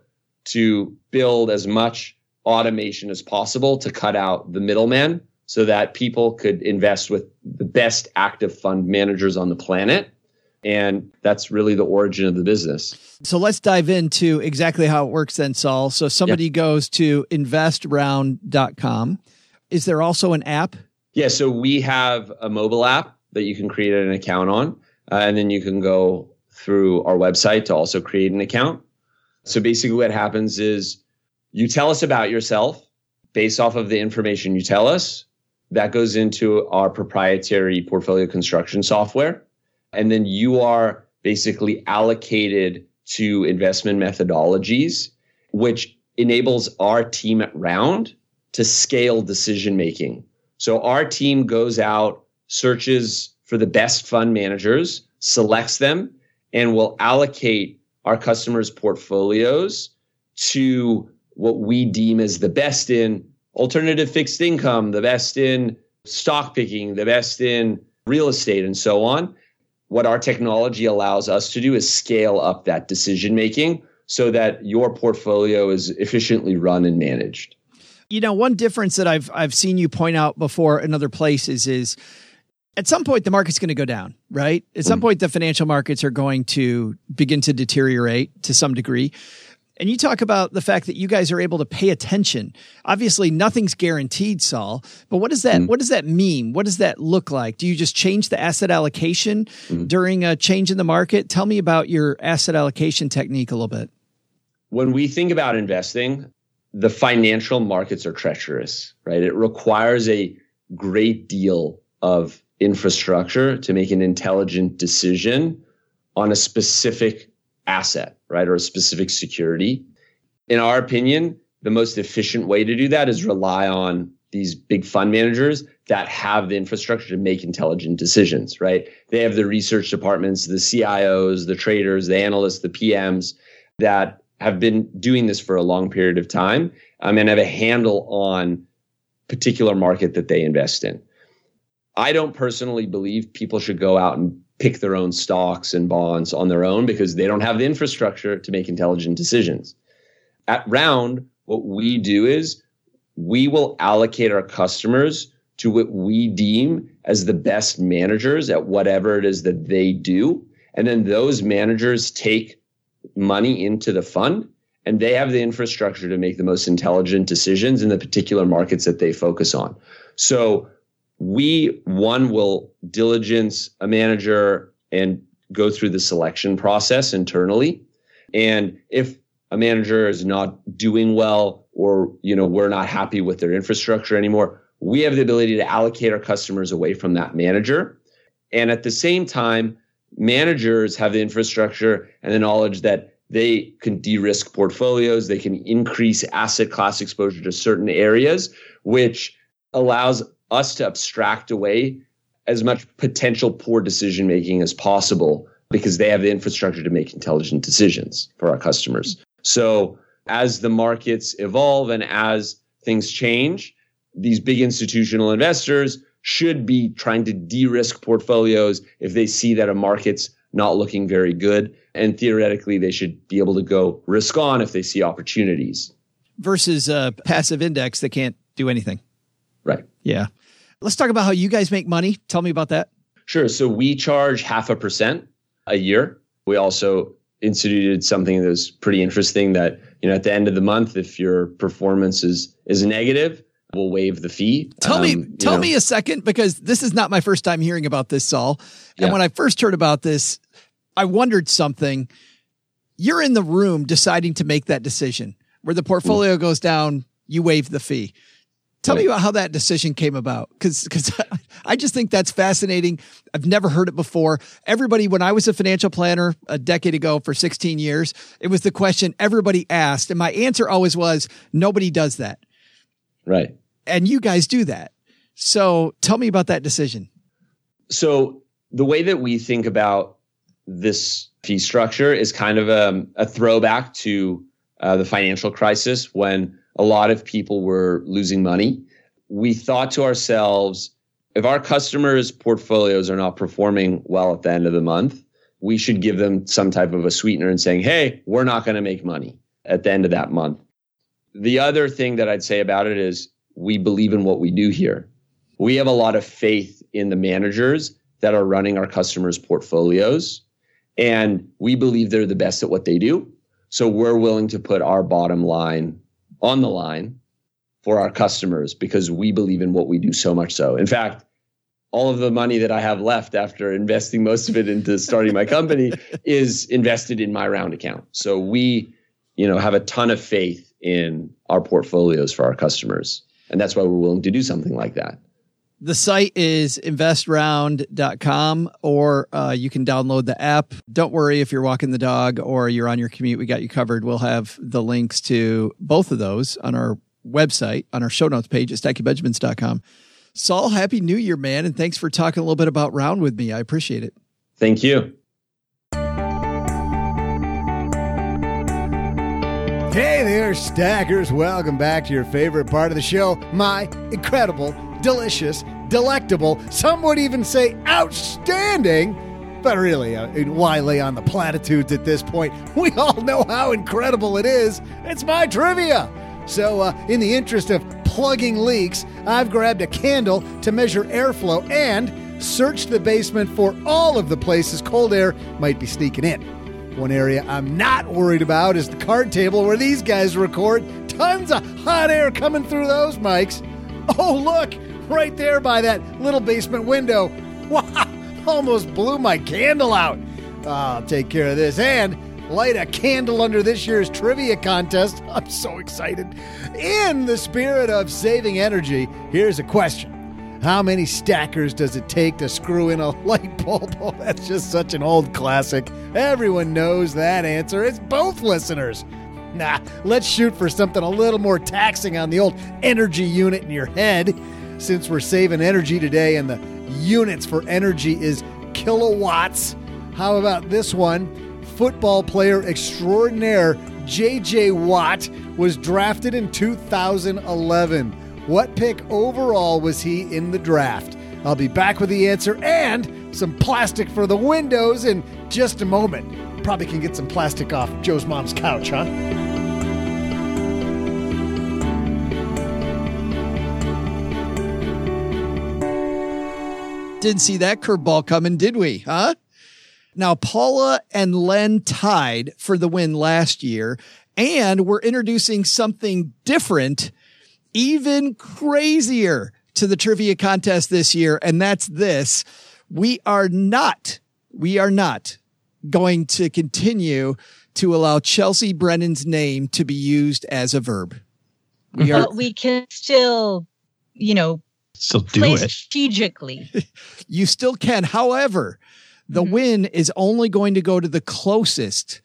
to build as much automation as possible to cut out the middleman, so that people could invest with the best active fund managers on the planet. And that's really the origin of the business. So let's dive into exactly how it works then, Saul. So somebody yeah. goes to invest round dot com. Is there also an app? Yeah, so we have a mobile app that you can create an account on. Uh, and then you can go through our website to also create an account. So basically what happens is you tell us about yourself based off of the information you tell us. That goes into our proprietary portfolio construction software. And then you are basically allocated to investment methodologies, which enables our team at Round to scale decision making. So our team goes out, searches for the best fund managers, selects them, and will allocate our customers' portfolios to what we deem as the best in alternative fixed income, the best in stock picking, the best in real estate, and so on. What our technology allows us to do is scale up that decision making so that your portfolio is efficiently run and managed. You know, one difference that I've I've seen you point out before in other places is at some point the market's going to go down, right? At some mm. point the financial markets are going to begin to deteriorate to some degree. And you talk about the fact that you guys are able to pay attention. Obviously, nothing's guaranteed, Saul. But what does that mm. what does that mean? What does that look like? Do you just change the asset allocation mm. during a change in the market? Tell me about your asset allocation technique a little bit. When we think about investing, the financial markets are treacherous, right? It requires a great deal of infrastructure to make an intelligent decision on a specific asset, right? Or a specific security. In our opinion, the most efficient way to do that is rely on these big fund managers that have the infrastructure to make intelligent decisions, right? They have the research departments, the C I Os, the traders, the analysts, the P Ms that have been doing this for a long period of time um, and have a handle on particular market that they invest in. I don't personally believe people should go out and pick their own stocks and bonds on their own because they don't have the infrastructure to make intelligent decisions. At Round, what we do is we will allocate our customers to what we deem as the best managers at whatever it is that they do. And then those managers take money into the fund and they have the infrastructure to make the most intelligent decisions in the particular markets that they focus on. So we, one, will diligence a manager and go through the selection process internally. And if a manager is not doing well or, you know, we're not happy with their infrastructure anymore, we have the ability to allocate our customers away from that manager. And at the same time, managers have the infrastructure and the knowledge that they can de-risk portfolios, they can increase asset class exposure to certain areas, which allows us to abstract away as much potential poor decision making as possible because they have the infrastructure to make intelligent decisions for our customers. So as the markets evolve and as things change, these big institutional investors should be trying to de-risk portfolios if they see that a market's not looking very good. And theoretically, they should be able to go risk on if they see opportunities. Versus a passive index that can't do anything. Right. Yeah. Let's talk about how you guys make money. Tell me about that. Sure. So we charge half a percent a year. We also instituted something that was pretty interesting that, you know, at the end of the month, if your performance is is negative, we'll waive the fee. Tell me, um, tell know. me a second, because this is not my first time hearing about this, Saul. And Yeah. when I first heard about this, I wondered something. You're in the room deciding to make that decision where the portfolio goes down, you waive the fee. Tell Right. me about how that decision came about. Cause, cause I just think that's fascinating. I've never heard it before. Everybody, when I was a financial planner a decade ago for sixteen years, it was the question everybody asked. And my answer always was, nobody does that. Right. And you guys do that. So tell me about that decision. So the way that we think about this fee structure is kind of a, a throwback to uh, the financial crisis when a lot of people were losing money. We thought to ourselves, if our customers' portfolios are not performing well at the end of the month, we should give them some type of a sweetener and saying, hey, we're not going to make money at the end of that month. The other thing that I'd say about it is we believe in what we do here. We have a lot of faith in the managers that are running our customers' portfolios, and we believe they're the best at what they do. So we're willing to put our bottom line on the line for our customers because we believe in what we do so much so. In fact, all of the money that I have left after investing most of it into starting my company is invested in my Round account. So we, you know, have a ton of faith in our portfolios for our customers. And that's why we're willing to do something like that. The site is invest round dot com, or uh, you can download the app. Don't worry if you're walking the dog or you're on your commute. We got you covered. We'll have the links to both of those on our website, on our show notes page at stacky benjamins dot com. Saul, Happy New Year, man. And thanks for talking a little bit about Round with me. I appreciate it. Thank you. Hey there, stackers. Welcome back to your favorite part of the show, my incredible, delicious, delectable, some would even say outstanding, but really, uh, why lay on the platitudes at this point? We all know how incredible it is. It's my trivia. So uh, in the interest of plugging leaks, I've grabbed a candle to measure airflow and searched the basement for all of the places cold air might be sneaking in. One area I'm not worried about is the card table where these guys record. Tons of hot air coming through those mics. Oh, look, right there by that little basement window. Wow, almost blew my candle out. I'll take care of this and light a candle under this year's trivia contest. I'm so excited. In the spirit of saving energy, here's a question. How many stackers does it take to screw in a light bulb? Oh, that's just such an old classic. Everyone knows that answer. It's both, listeners. Nah, let's shoot for something a little more taxing on the old energy unit in your head. Since we're saving energy today and the units for energy is kilowatts, how about this one? Football player extraordinaire J J Watt was drafted in two thousand eleven. What pick overall was he in the draft? I'll be back with the answer and some plastic for the windows in just a moment. Probably can get some plastic off Joe's mom's couch, huh? Didn't see that curveball coming, did we? Huh? Now, Paula and Len tied for the win last year, and we're introducing something different, even crazier to the trivia contest this year, and that's this. We are not, we are not going to continue to allow Chelsea Brennan's name to be used as a verb. We are. But we can still, you know, still do play it strategically. You still can. However, the mm-hmm. win is only going to go to the closest.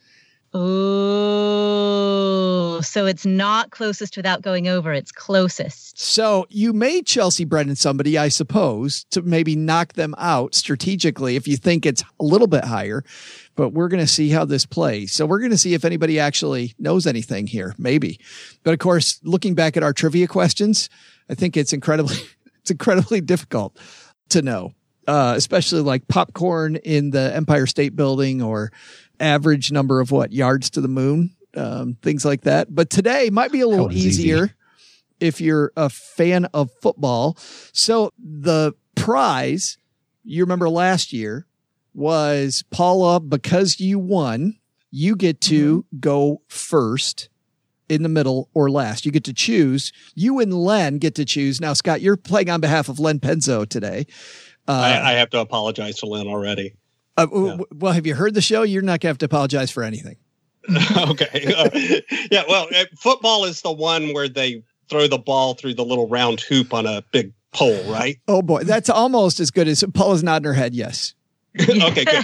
Oh, so it's not closest without going over. It's closest. So you made Chelsea Brennan somebody, I suppose, to maybe knock them out strategically if you think it's a little bit higher. But we're going to see how this plays. So we're going to see if anybody actually knows anything here, maybe. But of course, looking back at our trivia questions, I think it's incredibly, it's incredibly difficult to know, uh, especially like popcorn in the Empire State Building or average number of what yards to the moon, um, things like that. But today might be a little easier easy. if you're a fan of football. So the prize, you remember last year, was Paula, because you won, you get to mm-hmm. go first, in the middle, or last. You get to choose. You and Len get to choose. Now, Scott, you're playing on behalf of Len Penzo today. Uh, I, I have to apologize to Len already. Uh, yeah. Well, have you heard the show? You're not going to have to apologize for anything. Okay. Uh, yeah, well, uh, football is the one where they throw the ball through the little round hoop on a big pole, right? Oh, boy. That's almost as good as Paula's nodding her head, yes. Okay, good.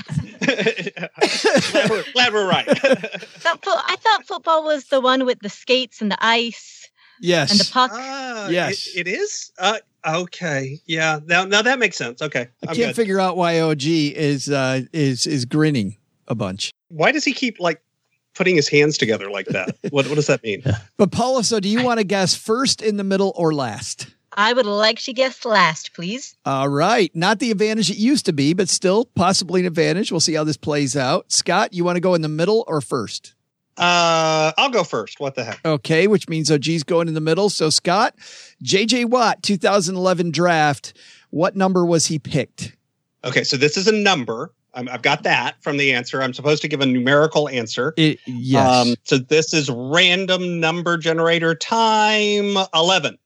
glad, we're, glad we're right. I thought football was the one with the skates and the ice. Yes. And the puck. Uh, yes. It, it is? Uh, okay. Yeah. Now, now that makes sense. Okay. I I'm can't good. figure out why O G is uh, is is grinning a bunch. Why does he keep like putting his hands together like that? What what does that mean? But Paula, so do you want to guess first, in the middle, or last? I would like to guess last, please. All right. Not the advantage it used to be, but still possibly an advantage. We'll see how this plays out. Scott, you want to go in the middle or first? Uh, I'll go first. What the heck? Okay, which means O G's going in the middle. So, Scott, J J Watt, two thousand eleven draft. What number was he picked? Okay, so this is a number. I'm, I've got that from the answer. I'm supposed to give a numerical answer. It, yes. Um, so this is random number generator time eleven.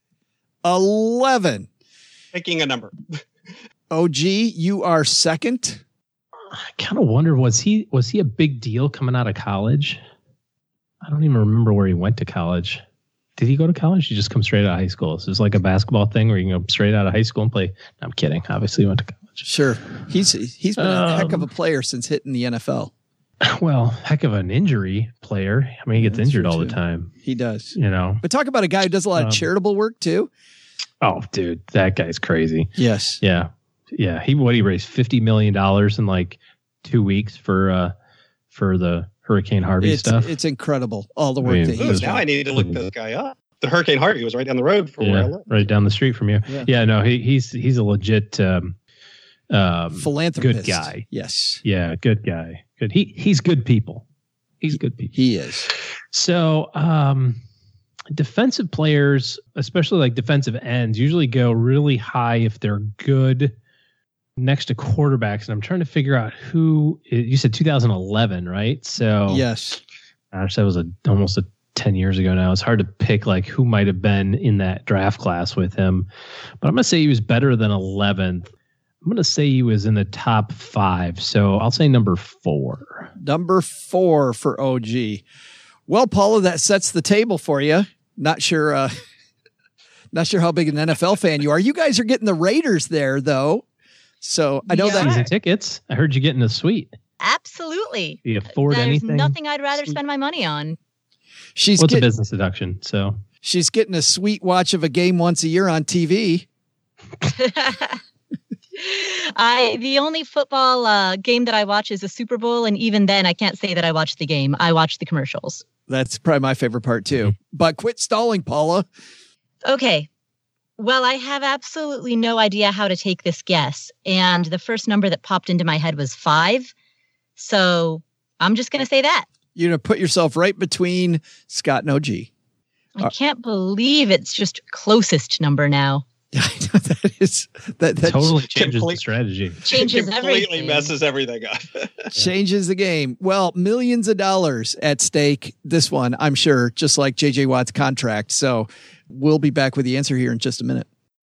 eleven. Picking a number. O G, you are second. I kind of wonder, was he was he a big deal coming out of college? I don't even remember where he went to college. Did he go to college? He just come straight out of high school. So it's like a basketball thing where you can go straight out of high school and play. No, I'm kidding. Obviously, he went to college. Sure. He's he's been um, a heck of a player since hitting the N F L. Well, heck of an injury player. I mean, he gets That's injured all too. the time. He does. You know. But talk about a guy who does a lot um, of charitable work, too. Oh, dude, that guy's crazy. Yes. Yeah. Yeah. He what he raised fifty million dollars in like two weeks for uh for the Hurricane Harvey it's, stuff. It's incredible. All the work I mean, that he Ooh, does. now I need to look this guy up. The Hurricane Harvey was right down the road from yeah, where I live. Right down the street from you. Yeah, yeah no, he, he's he's a legit um, um, philanthropist. Good guy. Yes. Yeah, good guy. Good. He he's good people. He's he, good people. He is. So, um, defensive players, especially like defensive ends, usually go really high if they're good next to quarterbacks. And I'm trying to figure out who. You said two thousand eleven, right? So yes. Gosh, that was a almost a ten years ago now. It's hard to pick like who might have been in that draft class with him, but I'm going to say he was better than eleventh. I'm going to say he was in the top five. So I'll say number four. Number four for O G. Well, Paula, that sets the table for you. Not sure, uh, Not sure how big an N F L fan you are. You guys are getting the Raiders there, though. So I know Yeah. that Season tickets. I heard you getting a suite. Absolutely. Do you afford There's anything? nothing I'd rather spend my money on. she's What's get- a business deduction? So she's getting a sweet watch of a game once a year on T V. I the only football uh, game that I watch is the Super Bowl, and even then, I can't say that I watch the game. I watch the commercials. That's probably my favorite part too. But quit stalling, Paula. Okay. Well, I have absolutely no idea how to take this guess, and the first number that popped into my head was five. So I'm just going to say that. You're going to put yourself right between Scott and O G. I can't believe it's just closest number now. Yeah, I know that is that that totally changes complete- the strategy. Changes completely everything. messes everything up. changes the game. Well, millions of dollars at stake. This one, I'm sure, just like J J Watt's contract. So we'll be back with the answer here in just a minute.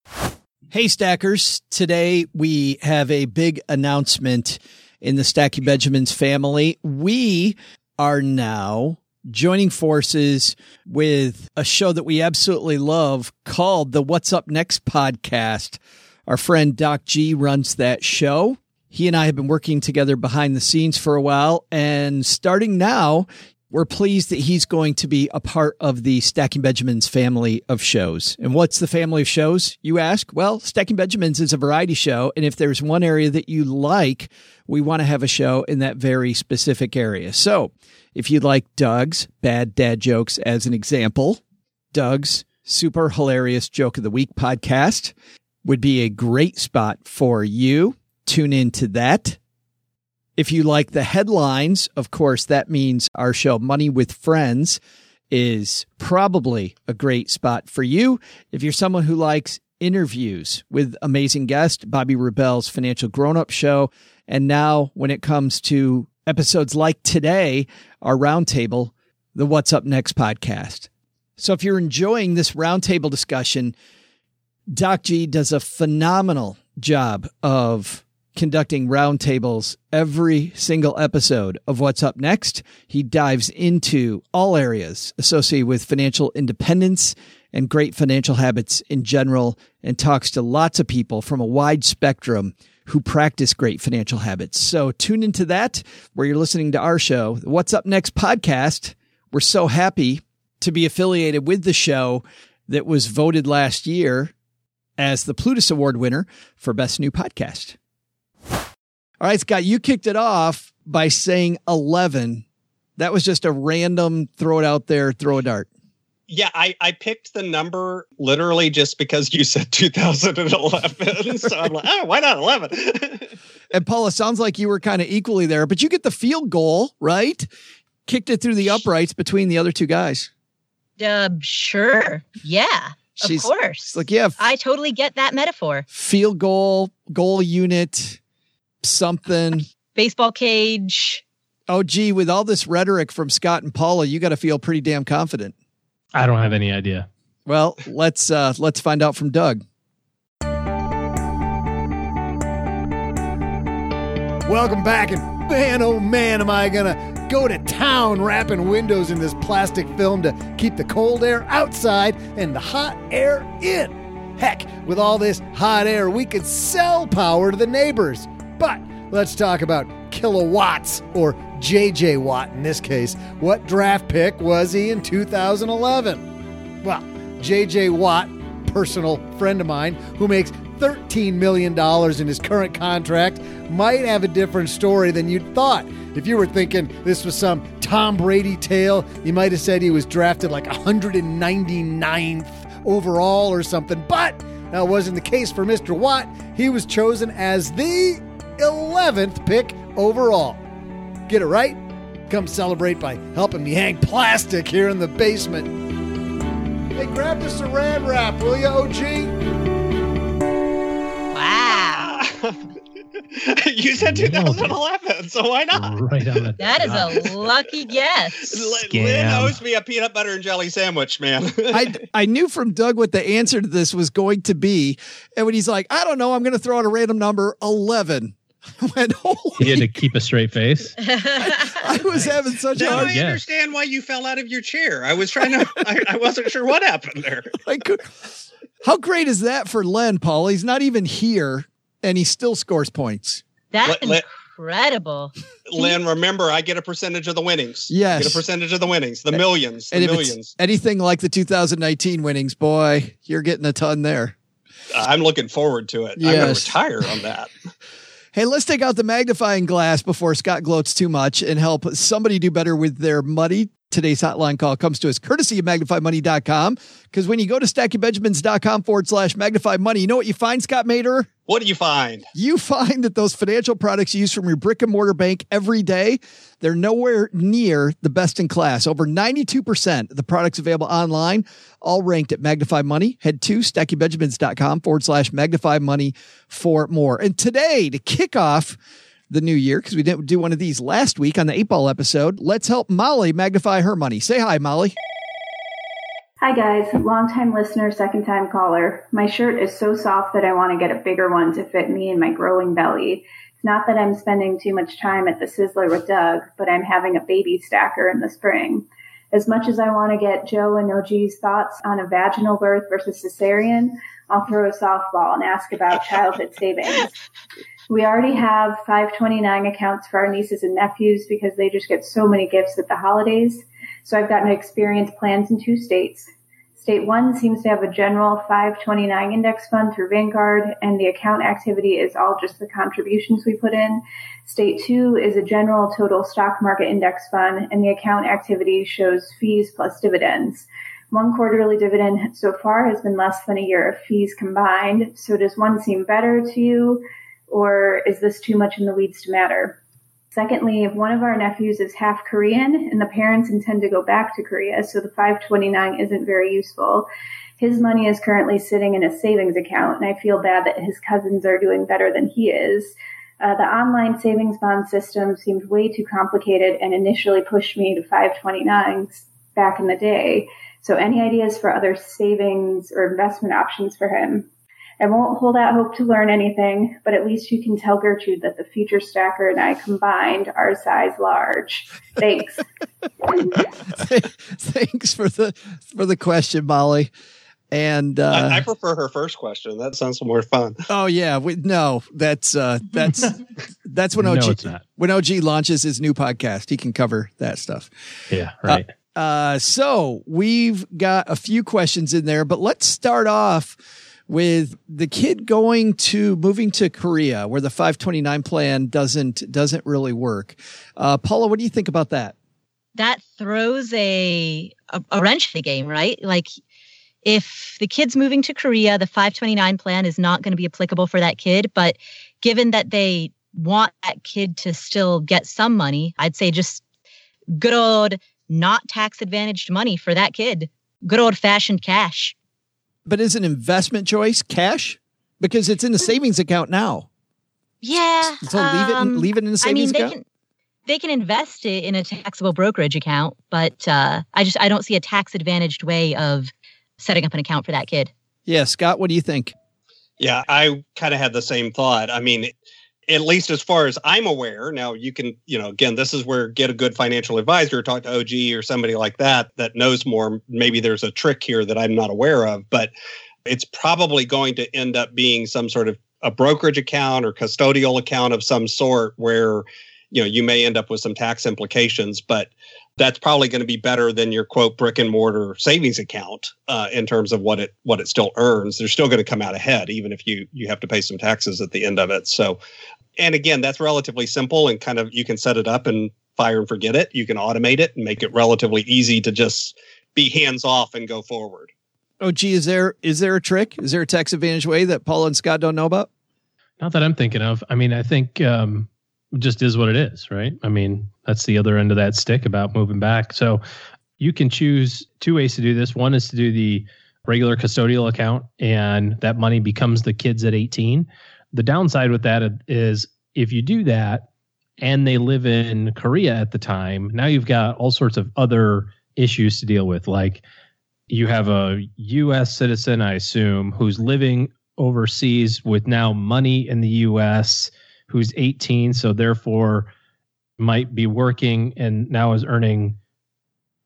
Hey, Stackers. Today we have a big announcement in the Stacky Benjamins family. We are now joining forces with a show that we absolutely love called the What's Up Next podcast. Our friend Doc G runs that show. He and I have been working together behind the scenes for a while, and starting now, we're pleased that he's going to be a part of the Stacking Benjamins family of shows. And what's the family of shows, you ask? Well, Stacking Benjamins is a variety show, and if there's one area that you like, we want to have a show in that very specific area. So if you'd like Doug's Bad Dad Jokes as an example, Doug's Super Hilarious Joke of the Week podcast would be a great spot for you. Tune into that. If you like the headlines, of course, that means our show Money with Friends is probably a great spot for you. If you're someone who likes interviews with amazing guests, Bobby Rebell's Financial Grown-Up Show. And now when it comes to episodes like today, our roundtable, the What's Up Next podcast. So if you're enjoying this roundtable discussion, Doc G does a phenomenal job of conducting roundtables every single episode of What's Up Next. He dives into all areas associated with financial independence and great financial habits in general, and talks to lots of people from a wide spectrum who practice great financial habits. So tune into that where you're listening to our show, the What's Up Next podcast. We're so happy to be affiliated with the show that was voted last year as the Plutus Award winner for Best New Podcast. All right, Scott, you kicked it off by saying eleven. That was just a random throw it out there, throw a dart. Yeah, I, I picked the number literally just because you said two thousand eleven. So I'm like, oh, why not eleven? And Paula, sounds like you were kind of equally there, but you get the field goal, right? Kicked it through the uprights between the other two guys. Uh, sure. Yeah, She's, of course. She's like, yeah, I totally get that metaphor. field goal, goal unit, something. Baseball cage. Oh, gee, with all this rhetoric from Scott and Paula, you got to feel pretty damn confident. I don't have any idea. Well, let's uh, let's find out from Doug. Welcome back, and man, oh man, am I gonna go to town wrapping windows in this plastic film to keep the cold air outside and the hot air in. Heck, with all this hot air, we could sell power to the neighbors. But let's talk about kilowatts, or J J Watt in this case. What draft pick was he in two thousand eleven? Well, J J Watt, personal friend of mine, who makes thirteen million dollars in his current contract, might have a different story than you'd thought. If you were thinking this was some Tom Brady tale, you might have said he was drafted like one hundred ninety-ninth overall or something. But that wasn't the case for Mister Watt. He was chosen as the eleventh pick overall. Get it right? Come celebrate by helping me hang plastic here in the basement. Hey, grab the saran wrap, will you, O G? Wow. You said two thousand eleven, so why not? Right on the That is a lucky guess. Lynn Lynn owes me a peanut butter and jelly sandwich, man. I, I knew from Doug what the answer to this was going to be. And when he's like, I don't know, I'm going to throw out a random number, eleven. I went, holy. He had to keep a straight face. I was having such a Now hard I guess. understand why you fell out of your chair. I was trying to, I, I wasn't sure what happened there. I could, How great is that for Len, Paul? He's not even here, and he still scores points. That's Let- let- incredible. Lynn, remember, I get a percentage of the winnings. Yes. I get a percentage of the winnings, the millions, the And if millions. it's anything like the two thousand nineteen winnings, boy, you're getting a ton there. I'm looking forward to it. I'm going Yes. to retire on that. Hey, let's take out the magnifying glass before Scott gloats too much and help somebody do better with their money. Today's hotline call comes to us courtesy of magnify money dot com. Because when you go to stacking benjamins dot com forward slash magnify money, you know what you find, Scott Mater? What do you find? You find that those financial products you use from your brick and mortar bank every day, they're nowhere near the best in class. Over ninety-two percent of the products available online, all ranked at Magnify Money. Head to stacking benjamins dot com forward slash magnify money for more. And today, to kick off the new year, because we didn't do one of these last week on the eight ball episode, let's help Molly magnify her money. Say hi, Molly. Hi guys, long-time listener, second-time caller. My shirt is so soft that I want to get a bigger one to fit me and my growing belly. It's not that I'm spending too much time at the Sizzler with Doug, but I'm having a baby stacker in the spring. As much as I want to get Joe and O G's thoughts on a vaginal birth versus cesarean, I'll throw a softball and ask about childhood savings. We already have five twenty-nine accounts for our nieces and nephews because they just get so many gifts at the holidays. So I've gotten experience plans in two states. State one seems to have a general five twenty-nine index fund through Vanguard, and the account activity is all just the contributions we put in. State two is a general total stock market index fund, and the account activity shows fees plus dividends. One quarterly dividend so far has been less than a year of fees combined. So does one seem better to you, or is this too much in the weeds to matter? Secondly, if one of our nephews is half Korean and the parents intend to go back to Korea, so the five twenty-nine isn't very useful, his money is currently sitting in a savings account, and I feel bad that his cousins are doing better than he is. Uh, the online savings bond system seemed way too complicated and initially pushed me to five twenty-nines back in the day. So any ideas for other savings or investment options for him? I won't hold out hope to learn anything, but at least you can tell Gertrude that the future stacker and I combined are size large. Thanks. Thanks for the for the question, Molly. And uh, I, I prefer her first question. That sounds more fun. Oh yeah, we, no, that's uh, that's that's when O G No, it's not. when O G launches his new podcast, he can cover that stuff. Yeah, right. Uh, uh, so we've got a few questions in there, but let's start off with the kid going to moving to Korea, where the five twenty-nine plan doesn't doesn't really work. Uh, Paula, what do you think about that? That throws a, a a wrench in the game, right? Like, if the kid's moving to Korea, the five twenty-nine plan is not going to be applicable for that kid. But given that they want that kid to still get some money, I'd say just good old not tax advantaged money for that kid. Good old fashioned cash. But is an investment choice cash? Because it's in the savings account now. Yeah. So leave it in, um, leave it in the I mean, savings they account? can they can invest it in a taxable brokerage account, but uh, I just I don't see a tax advantaged way of setting up an account for that kid. Yeah, Scott, what do you think? Yeah, I kind of had the same thought. I mean, at least as far as I'm aware, now you can, you know, again, this is where get a good financial advisor, talk to O G or somebody like that that knows more. Maybe there's a trick here that I'm not aware of, but it's probably going to end up being some sort of a brokerage account or custodial account of some sort where, you know, you may end up with some tax implications, but that's probably going to be better than your quote brick and mortar savings account uh, in terms of what it what it still earns. They're still going to come out ahead, even if you you have to pay some taxes at the end of it. So, and again, that's relatively simple and kind of you can set it up and fire and forget it. You can automate it and make it relatively easy to just be hands off and go forward. Oh, gee, is there is there a trick? Is there a tax advantage way that Paula and Scott don't know about? Not that I'm thinking of. I mean, I think um, it just is what it is, right? I mean, that's the other end of that stick about moving back. So you can choose two ways to do this. One is to do the regular custodial account, and that money becomes the kids at eighteen. The downside with that is if you do that and they live in Korea at the time, now you've got all sorts of other issues to deal with. Like you have a U S citizen, I assume, who's living overseas with now money in the U S, who's eighteen, so therefore might be working and now is earning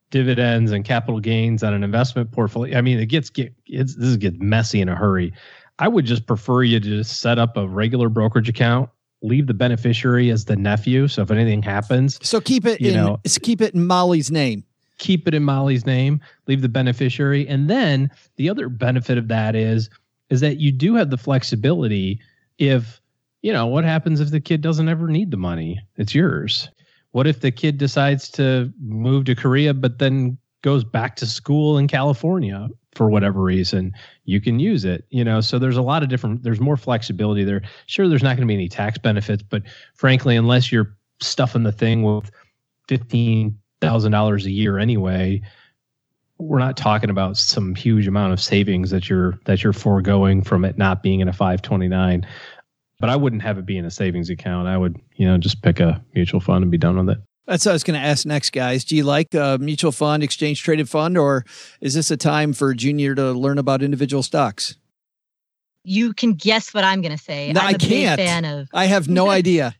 dividends and capital gains on an investment portfolio. I mean, it gets get it's this gets messy in a hurry. I would just prefer you to just set up a regular brokerage account, leave the beneficiary as the nephew. So if anything happens, so keep it you in know, keep it in Molly's name. Keep it in Molly's name, leave the beneficiary. And then the other benefit of that is, is that you do have the flexibility if, you know, what happens if the kid doesn't ever need the money? It's yours. What if the kid decides to move to Korea, but then goes back to school in California for whatever reason? You can use it, you know, so there's a lot of different, there's more flexibility there. Sure, there's not going to be any tax benefits, but frankly, unless you're stuffing the thing with fifteen thousand dollars a year anyway, we're not talking about some huge amount of savings that you're that you're foregoing from it not being in a five twenty-nine. But I wouldn't have it be in a savings account. I would, you know, just pick a mutual fund and be done with it. That's what I was going to ask next, guys. Do you like a mutual fund, exchange traded fund, or is this a time for Junior to learn about individual stocks? You can guess what I'm going to say. No, I'm I a big can't. fan of. I have no idea.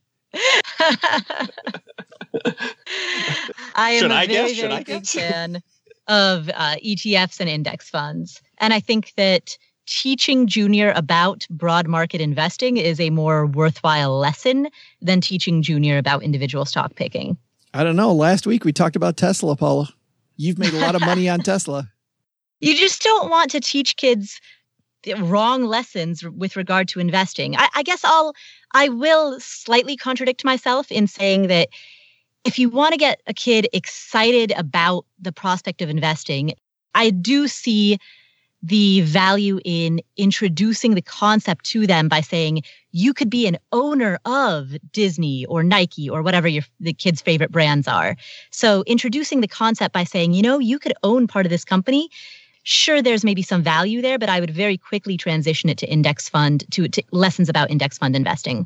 I am Should a I very, guess? Should very I big guess? fan of uh, E T Fs and index funds. And I think that teaching Junior about broad market investing is a more worthwhile lesson than teaching Junior about individual stock picking. I don't know. Last week we talked about Tesla, Paula. You've made a lot of money on Tesla. You just don't want to teach kids the wrong lessons with regard to investing. I, I guess I'll, I will slightly contradict myself in saying that if you want to get a kid excited about the prospect of investing, I do see the value in introducing the concept to them by saying you could be an owner of Disney or Nike or whatever your the kids' favorite brands are. So introducing the concept by saying, you know, you could own part of this company. Sure, there's maybe some value there, but I would very quickly transition it to index fund, to, to lessons about index fund investing.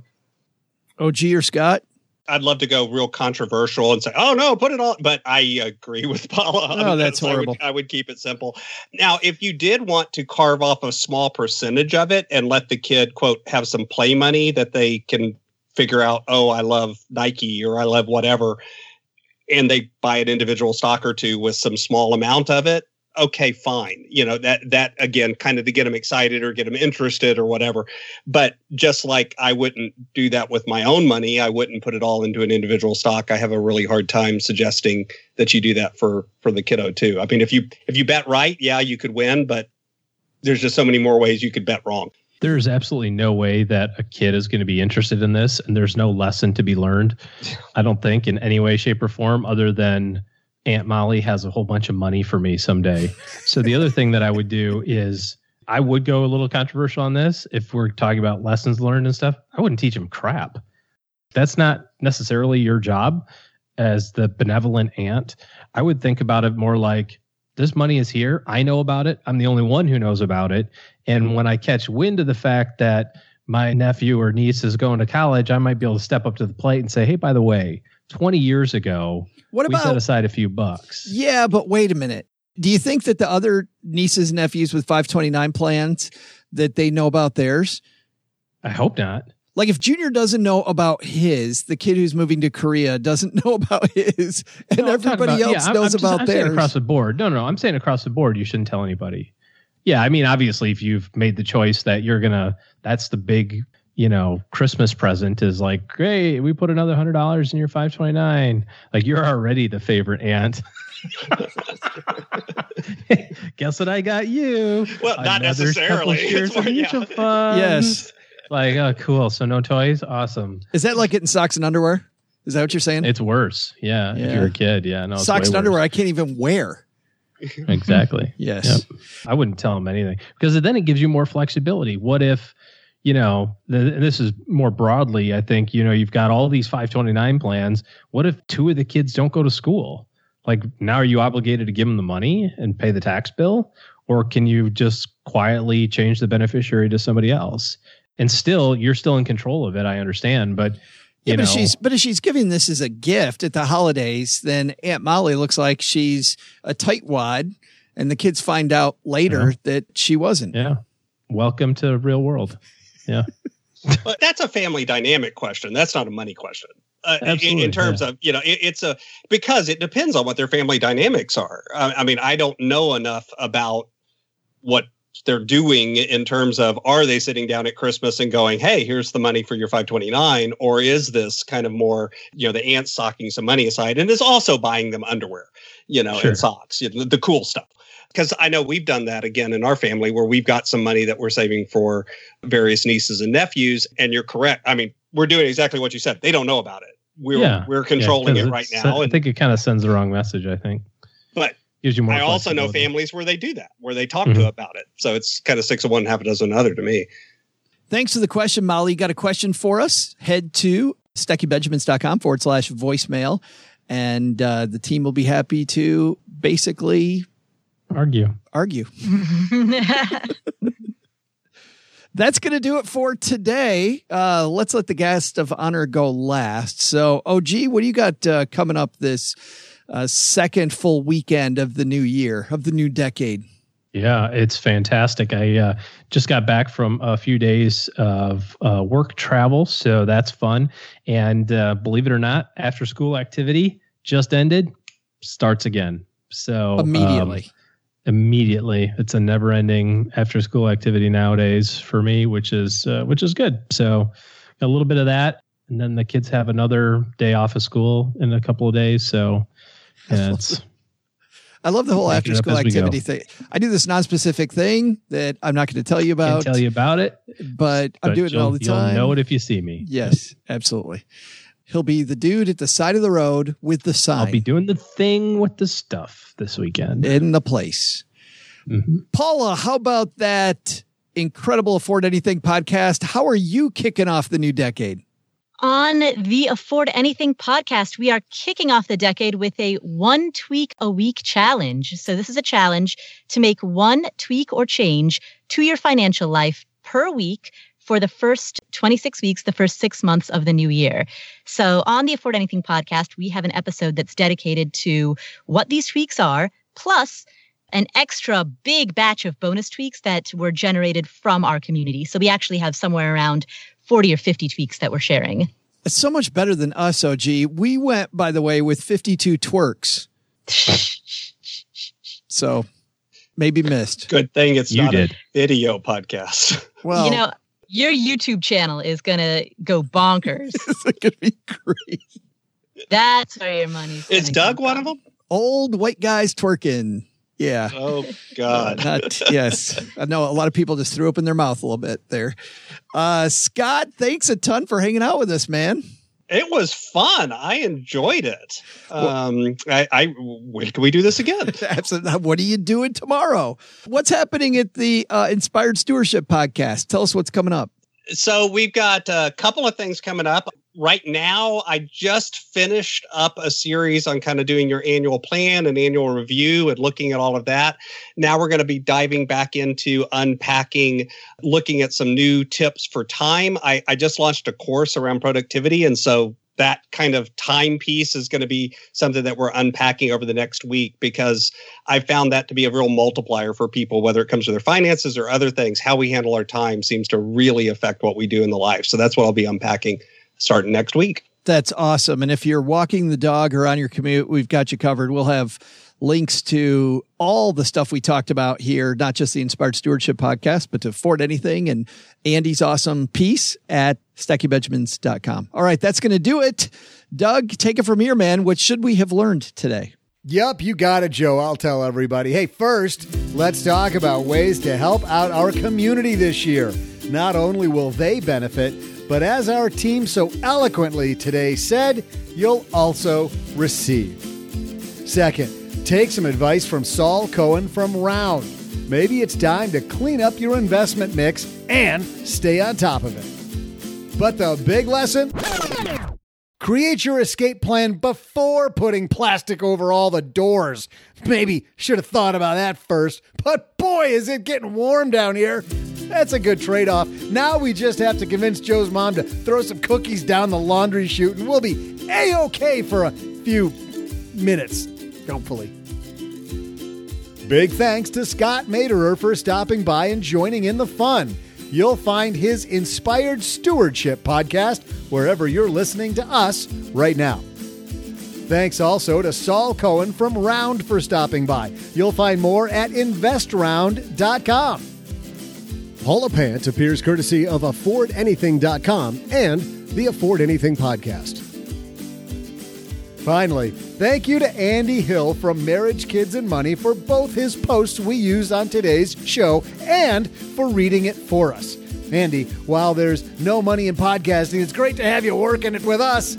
O G or Scott? I'd love to go real controversial and say, oh, no, put it on. But I agree with Paula. Oh, that's I horrible. would, I would keep it simple. Now, if you did want to carve off a small percentage of it and let the kid, quote, have some play money that they can figure out, oh, I love Nike or I love whatever, and they buy an individual stock or two with some small amount of it, okay, fine. You know, that, that again, kind of to get them excited or get them interested or whatever. But just like I wouldn't do that with my own money, I wouldn't put it all into an individual stock. I have a really hard time suggesting that you do that for, for the kiddo too. I mean, if you, if you bet right, yeah, you could win, but there's just so many more ways you could bet wrong. There's absolutely no way that a kid is going to be interested in this, and there's no lesson to be learned, I don't think, in any way, shape, or form, other than Aunt Molly has a whole bunch of money for me someday. So the other thing that I would do is I would go a little controversial on this. If we're talking about lessons learned and stuff, I wouldn't teach them crap. That's not necessarily your job as the benevolent aunt. I would think about it more like, this money is here. I know about it. I'm the only one who knows about it. And when I catch wind of the fact that my nephew or niece is going to college, I might be able to step up to the plate and say, hey, by the way, twenty years ago, What we about, set aside a few bucks. Yeah, but wait a minute. Do you think that the other nieces and nephews with five twenty-nine plans, that they know about theirs? I hope not. Like if Junior doesn't know about his, the kid who's moving to Korea doesn't know about his, and No, I'm talking everybody about- else yeah, I'm- knows I'm just- about I'm saying theirs. across the board. No, no, I'm saying across the board, you shouldn't tell anybody. Yeah, I mean, obviously, if you've made the choice that you're gonna, that's the big, you know, Christmas present is like, great, we put another hundred dollars in your five twenty-nine. Like you're already the favorite aunt. Guess what I got you? Well, not Another necessarily. couple shares It's of more- yeah. mutual funds. Yes. Like, oh, cool. So no toys. Awesome. Is that like getting socks and underwear? Is that what you're saying? It's worse. Yeah. Yeah. If you're a kid. Yeah. No. It's Socks way and worse. underwear I can't even wear. Exactly. Yes. Yep. I wouldn't tell them anything because then it gives you more flexibility. What if, you know, the, and this is more broadly, I think, you know, you've got all these five twenty-nine plans. What if two of the kids don't go to school? Like now are you obligated to give them the money and pay the tax bill? Or can you just quietly change the beneficiary to somebody else? And still, you're still in control of it. I understand. But, you Yeah, but know, if she's but if she's giving this as a gift at the holidays, then Aunt Molly looks like she's a tightwad, and the kids find out later Yeah. that she wasn't. yeah. Welcome to real world. Yeah. But that's a family dynamic question. That's not a money question. Uh, in, in terms yeah. of, you know, it, it's a, because it depends on what their family dynamics are. Uh, I mean, I don't know enough about what they're doing in terms of, are they sitting down at Christmas and going, hey, here's the money for your five twenty-nine? Or is this kind of more, you know, the aunt socking some money aside and is also buying them underwear, you know, sure. and socks, you know, the cool stuff. Because I know we've done that again in our family where we've got some money that we're saving for various nieces and nephews. And you're correct. I mean, we're doing exactly what you said. They don't know about it. We're yeah. we're controlling yeah, it right now. I think it kind of sends the wrong message, I think. But gives you more I also know families where they do that, where they talk mm-hmm. to about it. So it's kind of six of one, half a dozen other to me. Thanks for the question, Molly. You got a question for us? Head to steckybenjamins.com forward slash voicemail. And uh, the team will be happy to basically argue. Argue. That's going to do it for today. Uh, let's let the guest of honor go last. So, O G, what do you got uh, coming up this uh, second full weekend of the new year, of the new decade? Yeah, it's fantastic. I uh, just got back from a few days of uh, work travel, so that's fun. And uh, believe it or not, after school activity just ended, starts again. So immediately. Um, Immediately, it's a never-ending after-school activity nowadays for me, which is uh, which is good. So, a little bit of that, and then the kids have another day off of school in a couple of days. So, yeah, it's. I love the whole after-school activity thing. I do this non-specific thing that I'm not going to tell you about. Can't tell you about it, but, but I'm doing it all the time. You'll know it if you see me. Yes, absolutely. He'll be the dude at the side of the road with the sign. I'll be doing the thing with the stuff this weekend. In the place. Mm-hmm. Paula, how about that incredible Afford Anything podcast? How are you kicking off the new decade? On the Afford Anything podcast, we are kicking off the decade with a one tweak a week challenge. So this is a challenge to make one tweak or change to your financial life per week for the first twenty-six weeks, the first six months of the new year. So on the Afford Anything podcast, we have an episode that's dedicated to what these tweaks are, plus an extra big batch of bonus tweaks that were generated from our community. So we actually have somewhere around forty or fifty tweaks that we're sharing. It's so much better than us, O G. We went, by the way, with fifty-two twerks. So maybe missed. Good thing it's you not did. a video podcast. Well, you know, your YouTube channel is going to go bonkers. It's going to be crazy. That's where your money's Is Doug one of them? Old white guys twerking. Yeah. Oh, God. Uh, not, yes. I know a lot of people just threw up in their mouth a little bit there. Uh, Scott, thanks a ton for hanging out with us, man. It was fun. I enjoyed it. Um, I, I, when can we do this again? Absolutely. What are you doing tomorrow? What's happening at the uh, Inspired Stewardship podcast? Tell us what's coming up. So we've got a couple of things coming up. Right now, I just finished up a series on kind of doing your annual plan and annual review and looking at all of that. Now we're going to be diving back into unpacking, looking at some new tips for time. I, I just launched a course around productivity. And so that kind of time piece is going to be something that we're unpacking over the next week, because I found that to be a real multiplier for people, whether it comes to their finances or other things. How we handle our time seems to really affect what we do in the life. So that's what I'll be unpacking starting next week. That's awesome. And if you're walking the dog or on your commute, we've got you covered. We'll have links to all the stuff we talked about here, not just the Inspired Stewardship podcast, but to Afford Anything and Andy's awesome piece at stecky benjamins dot com. All right, that's going to do it. Doug, take it from here, man. What should we have learned today? Yup, you got it, Joe. I'll tell everybody. Hey, first, let's talk about ways to help out our community this year. Not only will they benefit, but as our team so eloquently today said, you'll also receive. Second, take some advice from Saul Cohen from Round. Maybe it's time to clean up your investment mix and stay on top of it. But the big lesson? Create your escape plan before putting plastic over all the doors. Maybe should have thought about that first, but boy, is it getting warm down here. That's a good trade-off. Now we just have to convince Joe's mom to throw some cookies down the laundry chute, and we'll be A-okay for a few minutes, hopefully. Big thanks to Scott Maderer for stopping by and joining in the fun. you'll find his Inspired Stewardship podcast wherever you're listening to us right now. Thanks also to Saul Cohen from Round for stopping by. You'll find more at invest round dot com. Paula Pant appears courtesy of afford anything dot com and the Afford Anything podcast. Finally, thank you to Andy Hill from Marriage, Kids, and Money for both his posts we use on today's show and for reading it for us. Andy, while there's no money in podcasting, it's great to have you working it with us.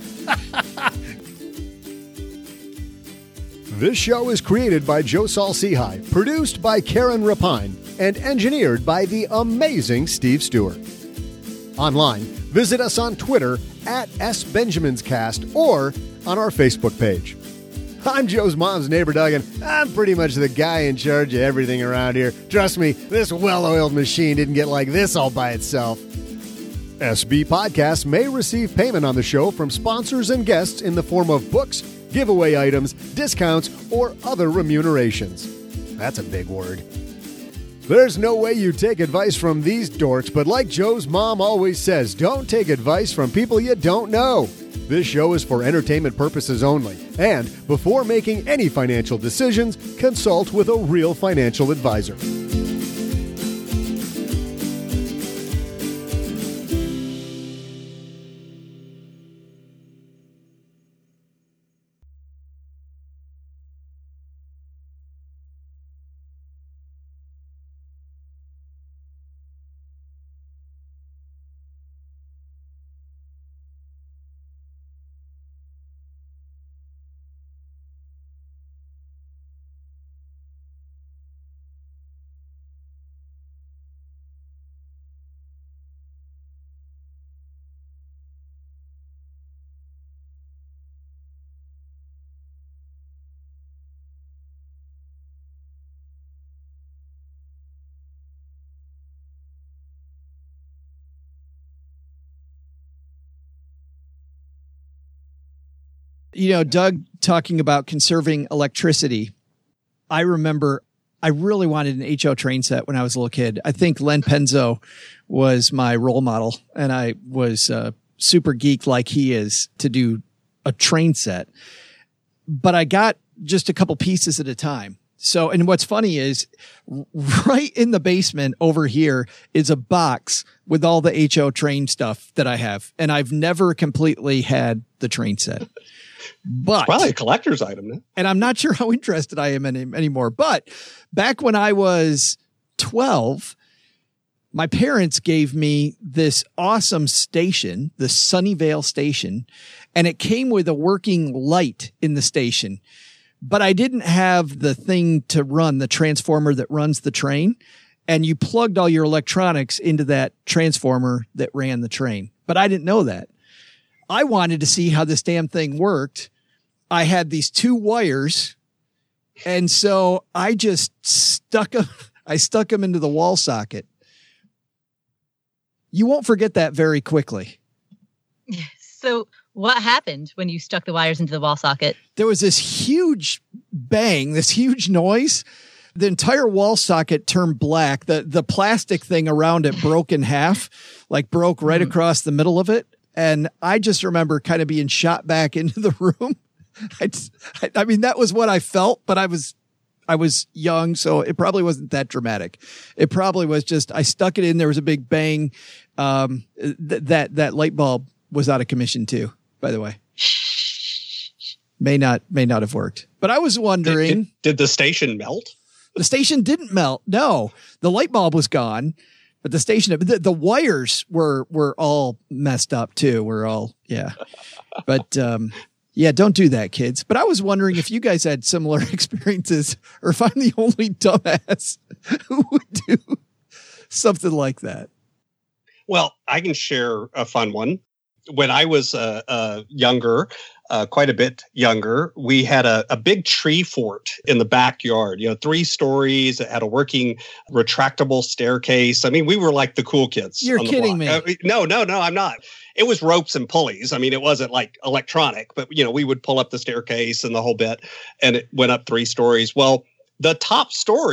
This show is created by Joe Saul-Sehy, produced by Karen Rapine, and engineered by the amazing Steve Stewart. Online, visit us on Twitter at S Benjamins Cast or on our Facebook page. I'm Joe's mom's neighbor, Doug, and I'm pretty much the guy in charge of everything around here. Trust me, this well-oiled machine didn't get like this all by itself. S B Podcasts may receive payment on the show from sponsors and guests in the form of books, giveaway items, discounts, or other remunerations. That's a big word. There's no way you take advice from these dorks, but like Joe's mom always says, don't take advice from people you don't know. This show is for entertainment purposes only, and before making any financial decisions, consult with a real financial advisor. You know, Doug talking about conserving electricity. I remember I really wanted an H O train set when I was a little kid. I think Len Penzo was my role model, and I was uh, super geek like he is to do a train set. But I got just a couple pieces at a time. So, and what's funny is right in the basement over here is a box with all the H O train stuff that I have. And I've never completely had the train set. But it's probably a collector's item. Now. And I'm not sure how interested I am in him anymore. But back when I was twelve, my parents gave me this awesome station, the Sunnyvale station, and it came with a working light in the station. But I didn't have the thing to run, the transformer that runs the train. And you plugged all your electronics into that transformer that ran the train. But I didn't know that. I wanted to see how this damn thing worked. I had these two wires. And so I just stuck them. I stuck them into the wall socket. You won't forget that very quickly. So what happened when you stuck the wires into the wall socket? There was this huge bang, this huge noise. The entire wall socket turned black. The the plastic thing around it broke in half, like broke right mm. across the middle of it. And I just remember kind of being shot back into the room. I, I, I mean, that was what I felt, but I was, I was young, so it probably wasn't that dramatic. It probably was just, I stuck it in. There was a big bang. Um, th- that, that light bulb was out of commission too, by the way. May not, may not have worked, but I was wondering. Did, did, did the station melt? The station didn't melt. No, the light bulb was gone. But the station, the, the wires were, were all messed up too. We're all, yeah. But, um, yeah, don't do that, kids. But I was wondering if you guys had similar experiences or if I'm the only dumbass who would do something like that. Well, I can share a fun one. When I was uh, uh, younger, uh, quite a bit younger, we had a, a big tree fort in the backyard, you know, three stories. It had a working retractable staircase. I mean, we were like the cool kids. You're on the kidding block. me. Uh, no, no, no, I'm not. It was ropes and pulleys. I mean, it wasn't like electronic, but, you know, we would pull up the staircase and the whole bit, and it went up three stories. Well, the top story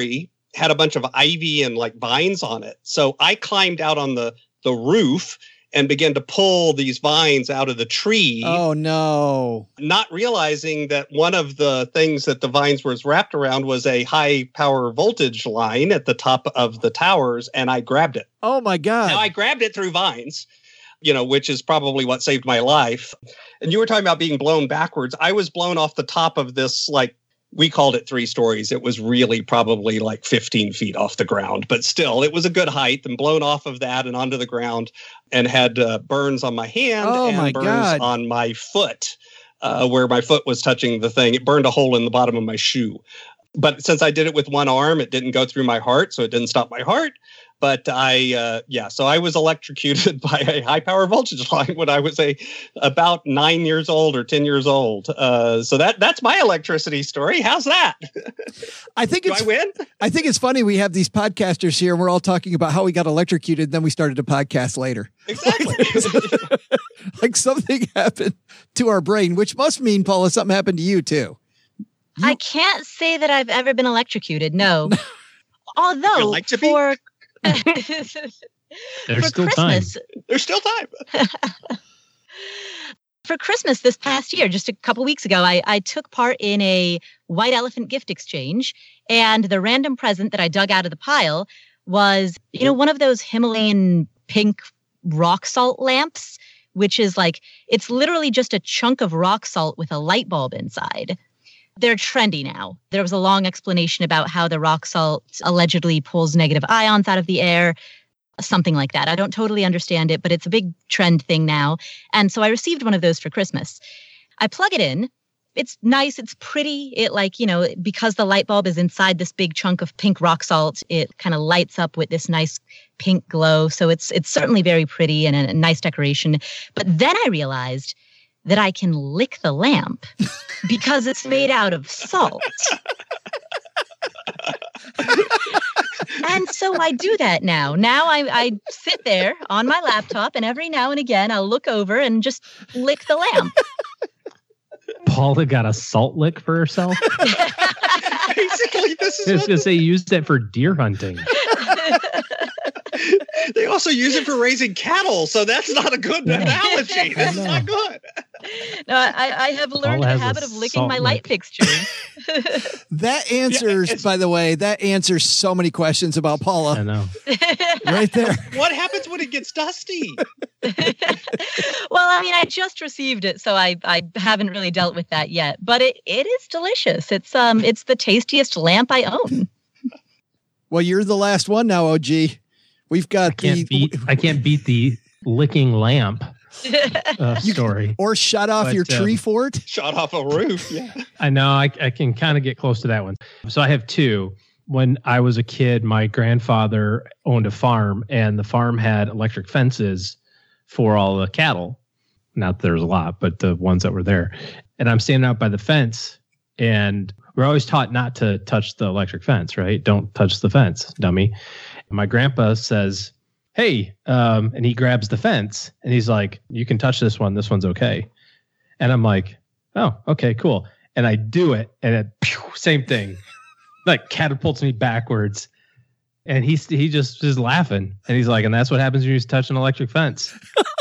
had a bunch of ivy and like vines on it. So I climbed out on the, the roof and began to pull these vines out of the tree. Oh, no. Not realizing that one of the things that the vines was wrapped around was a high power voltage line at the top of the towers, and I grabbed it. Oh, my God. Now, I grabbed it through vines, you know, which is probably what saved my life. And you were talking about being blown backwards. I was blown off the top of this, like, we called it three stories. It was really probably like fifteen feet off the ground, but still, it was a good height, and blown off of that and onto the ground, and had uh, burns on my hand oh and my burns God. on my foot, uh, where my foot was touching the thing. It burned a hole in the bottom of my shoe. But since I did it with one arm, it didn't go through my heart, so it didn't stop my heart. But I, uh, yeah, so I was electrocuted by a high power voltage line when I was a about nine years old or ten years old. Uh, so that that's my electricity story. How's that? I think Do it's, I win? I think it's funny. We have these podcasters here, and we're all talking about how we got electrocuted. Then we started a podcast later. Exactly. Like something happened to our brain, which must mean, Paula, something happened to you too. You- I can't say that I've ever been electrocuted. No. Although like to be? for There's for still Christmas, time. There's still time. For Christmas this past year, just a couple weeks ago, I, I took part in a white elephant gift exchange, and the random present that I dug out of the pile was, you know, one of those Himalayan pink rock salt lamps, which is like, it's literally just a chunk of rock salt with a light bulb inside. They're trendy now. There was a long explanation about how the rock salt allegedly pulls negative ions out of the air, something like that. I don't totally understand it, but it's a big trend thing now. And so I received one of those for Christmas. I plug it in. It's nice. It's pretty. It like, you know, because the light bulb is inside this big chunk of pink rock salt, it kind of lights up with this nice pink glow. So it's it's certainly very pretty and a, a nice decoration. But then I realized that I can lick the lamp because it's made out of salt. And so I do that now. Now I, I sit there on my laptop, and every now and again I'll look over and just lick the lamp. Paula got a salt lick for herself. Basically, this is I was what going to say, used it for deer hunting. they also use it for raising cattle, so that's not a good analogy. That's not good. No, I, I have learned Paula the has a habit of licking my salt light lick. fixtures. That answers, Yeah, by the way, that answers so many questions about I Paula know. right there. What happens when it gets dusty? Well, I mean, I just received it, so I, I haven't really dealt with that yet. But it, it is delicious. It's um it's the tastiest lamp I own. Well, you're the last one now, O G. We've got I can't the beat. I can't beat the licking lamp uh, story. or shut off But, your tree um, fort. Shot off a roof. Yeah. I know. I, I can kind of get close to that one. So I have two. When I was a kid, my grandfather owned a farm, and the farm had electric fences for all the cattle. Not that there was a lot, but the ones that were there. And I'm standing out by the fence, and we're always taught not to touch the electric fence, right? Don't touch the fence, dummy. And my grandpa says, hey, um, and he grabs the fence, and he's like, you can touch this one. This one's okay. And I'm like, oh, okay, cool. And I do it, and it, pew, same thing. Like catapults me backwards, and he's he just is laughing, and he's like, and that's what happens when you touch an electric fence.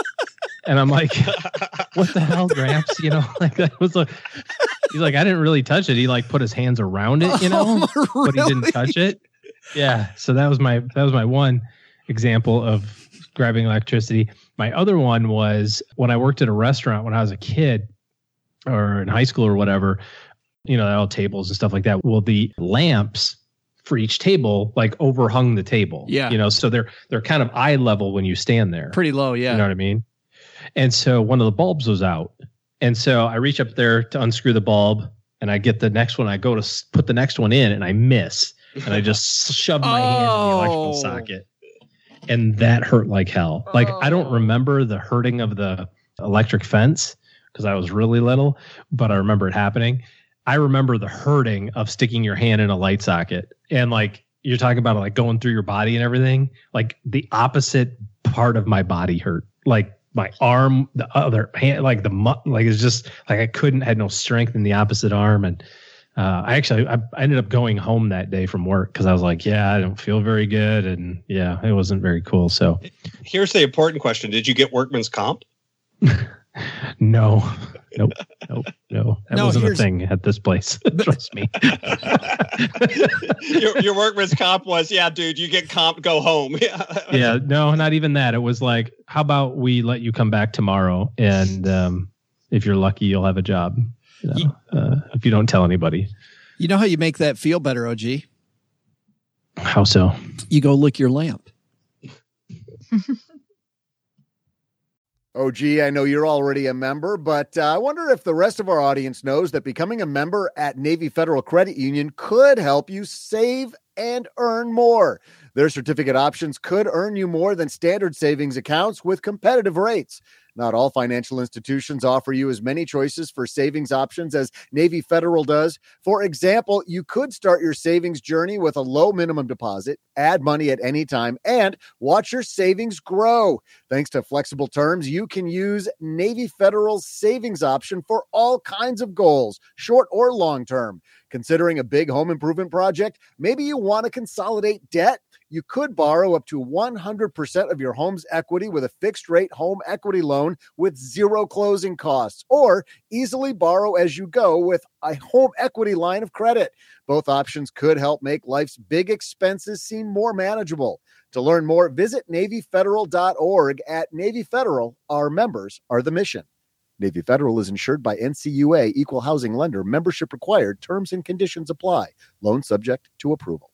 And I'm like, what the hell, Gramps? You know, like that was like, he's like, I didn't really touch it. He like put his hands around it, you know, Oh, but he didn't really? touch it. Yeah. So that was my that was my one example of grabbing electricity. My other one was when I worked at a restaurant when I was a kid or in high school or whatever. You know, all tables and stuff like that. Well, the lamps for each table like overhung the table. Yeah. You know, so they're they're kind of eye level when you stand there. Pretty low, yeah. You know what I mean? And so one of the bulbs was out. And so I reach up there to unscrew the bulb, and I get the next one. I go to s- put the next one in, and I miss. And I just shoved my hand in the electrical Oh. socket. And that hurt like hell. Like, I don't Oh. remember the hurting of the electric fence because I was really little, but I remember it happening. I remember the hurting of sticking your hand in a light socket. And like, you're talking about like going through your body and everything. Like the opposite part of my body hurt. Like my arm, the other hand, like the mu- like it's just like I couldn't, had no strength in the opposite arm. And uh, I actually I, I ended up going home that day from work because I was like, yeah, I don't feel very good, and yeah, it wasn't very cool. So here's the important question: did you get workman's comp? No, nope, nope, no. That No, wasn't a here's- thing at this place. Trust me. your, your workman's comp was, yeah, dude, you get comp, go home. Yeah, no, not even that. It was like, how about we let you come back tomorrow, and um, if you're lucky, you'll have a job. You know, uh, if you don't tell anybody. You know how you make that feel better, O G? How so? You go lick your lamp. O G, I know you're already a member, but uh, I wonder if the rest of our audience knows that becoming a member at Navy Federal Credit Union could help you save and earn more. Their certificate options could earn you more than standard savings accounts with competitive rates. Not all financial institutions offer you as many choices for savings options as Navy Federal does. For example, you could start your savings journey with a low minimum deposit, add money at any time, and watch your savings grow. Thanks to flexible terms, you can use Navy Federal's savings option for all kinds of goals, short or long term. Considering a big home improvement project, maybe you want to consolidate debt. You could borrow up to one hundred percent of your home's equity with a fixed rate home equity loan with zero closing costs, or easily borrow as you go with a home equity line of credit. Both options could help make life's big expenses seem more manageable. To learn more, visit Navy Federal dot org. At Navy Federal, our members are the mission. Navy Federal is insured by N C U A, Equal Housing Lender. Membership required. Terms and conditions apply. Loan subject to approval.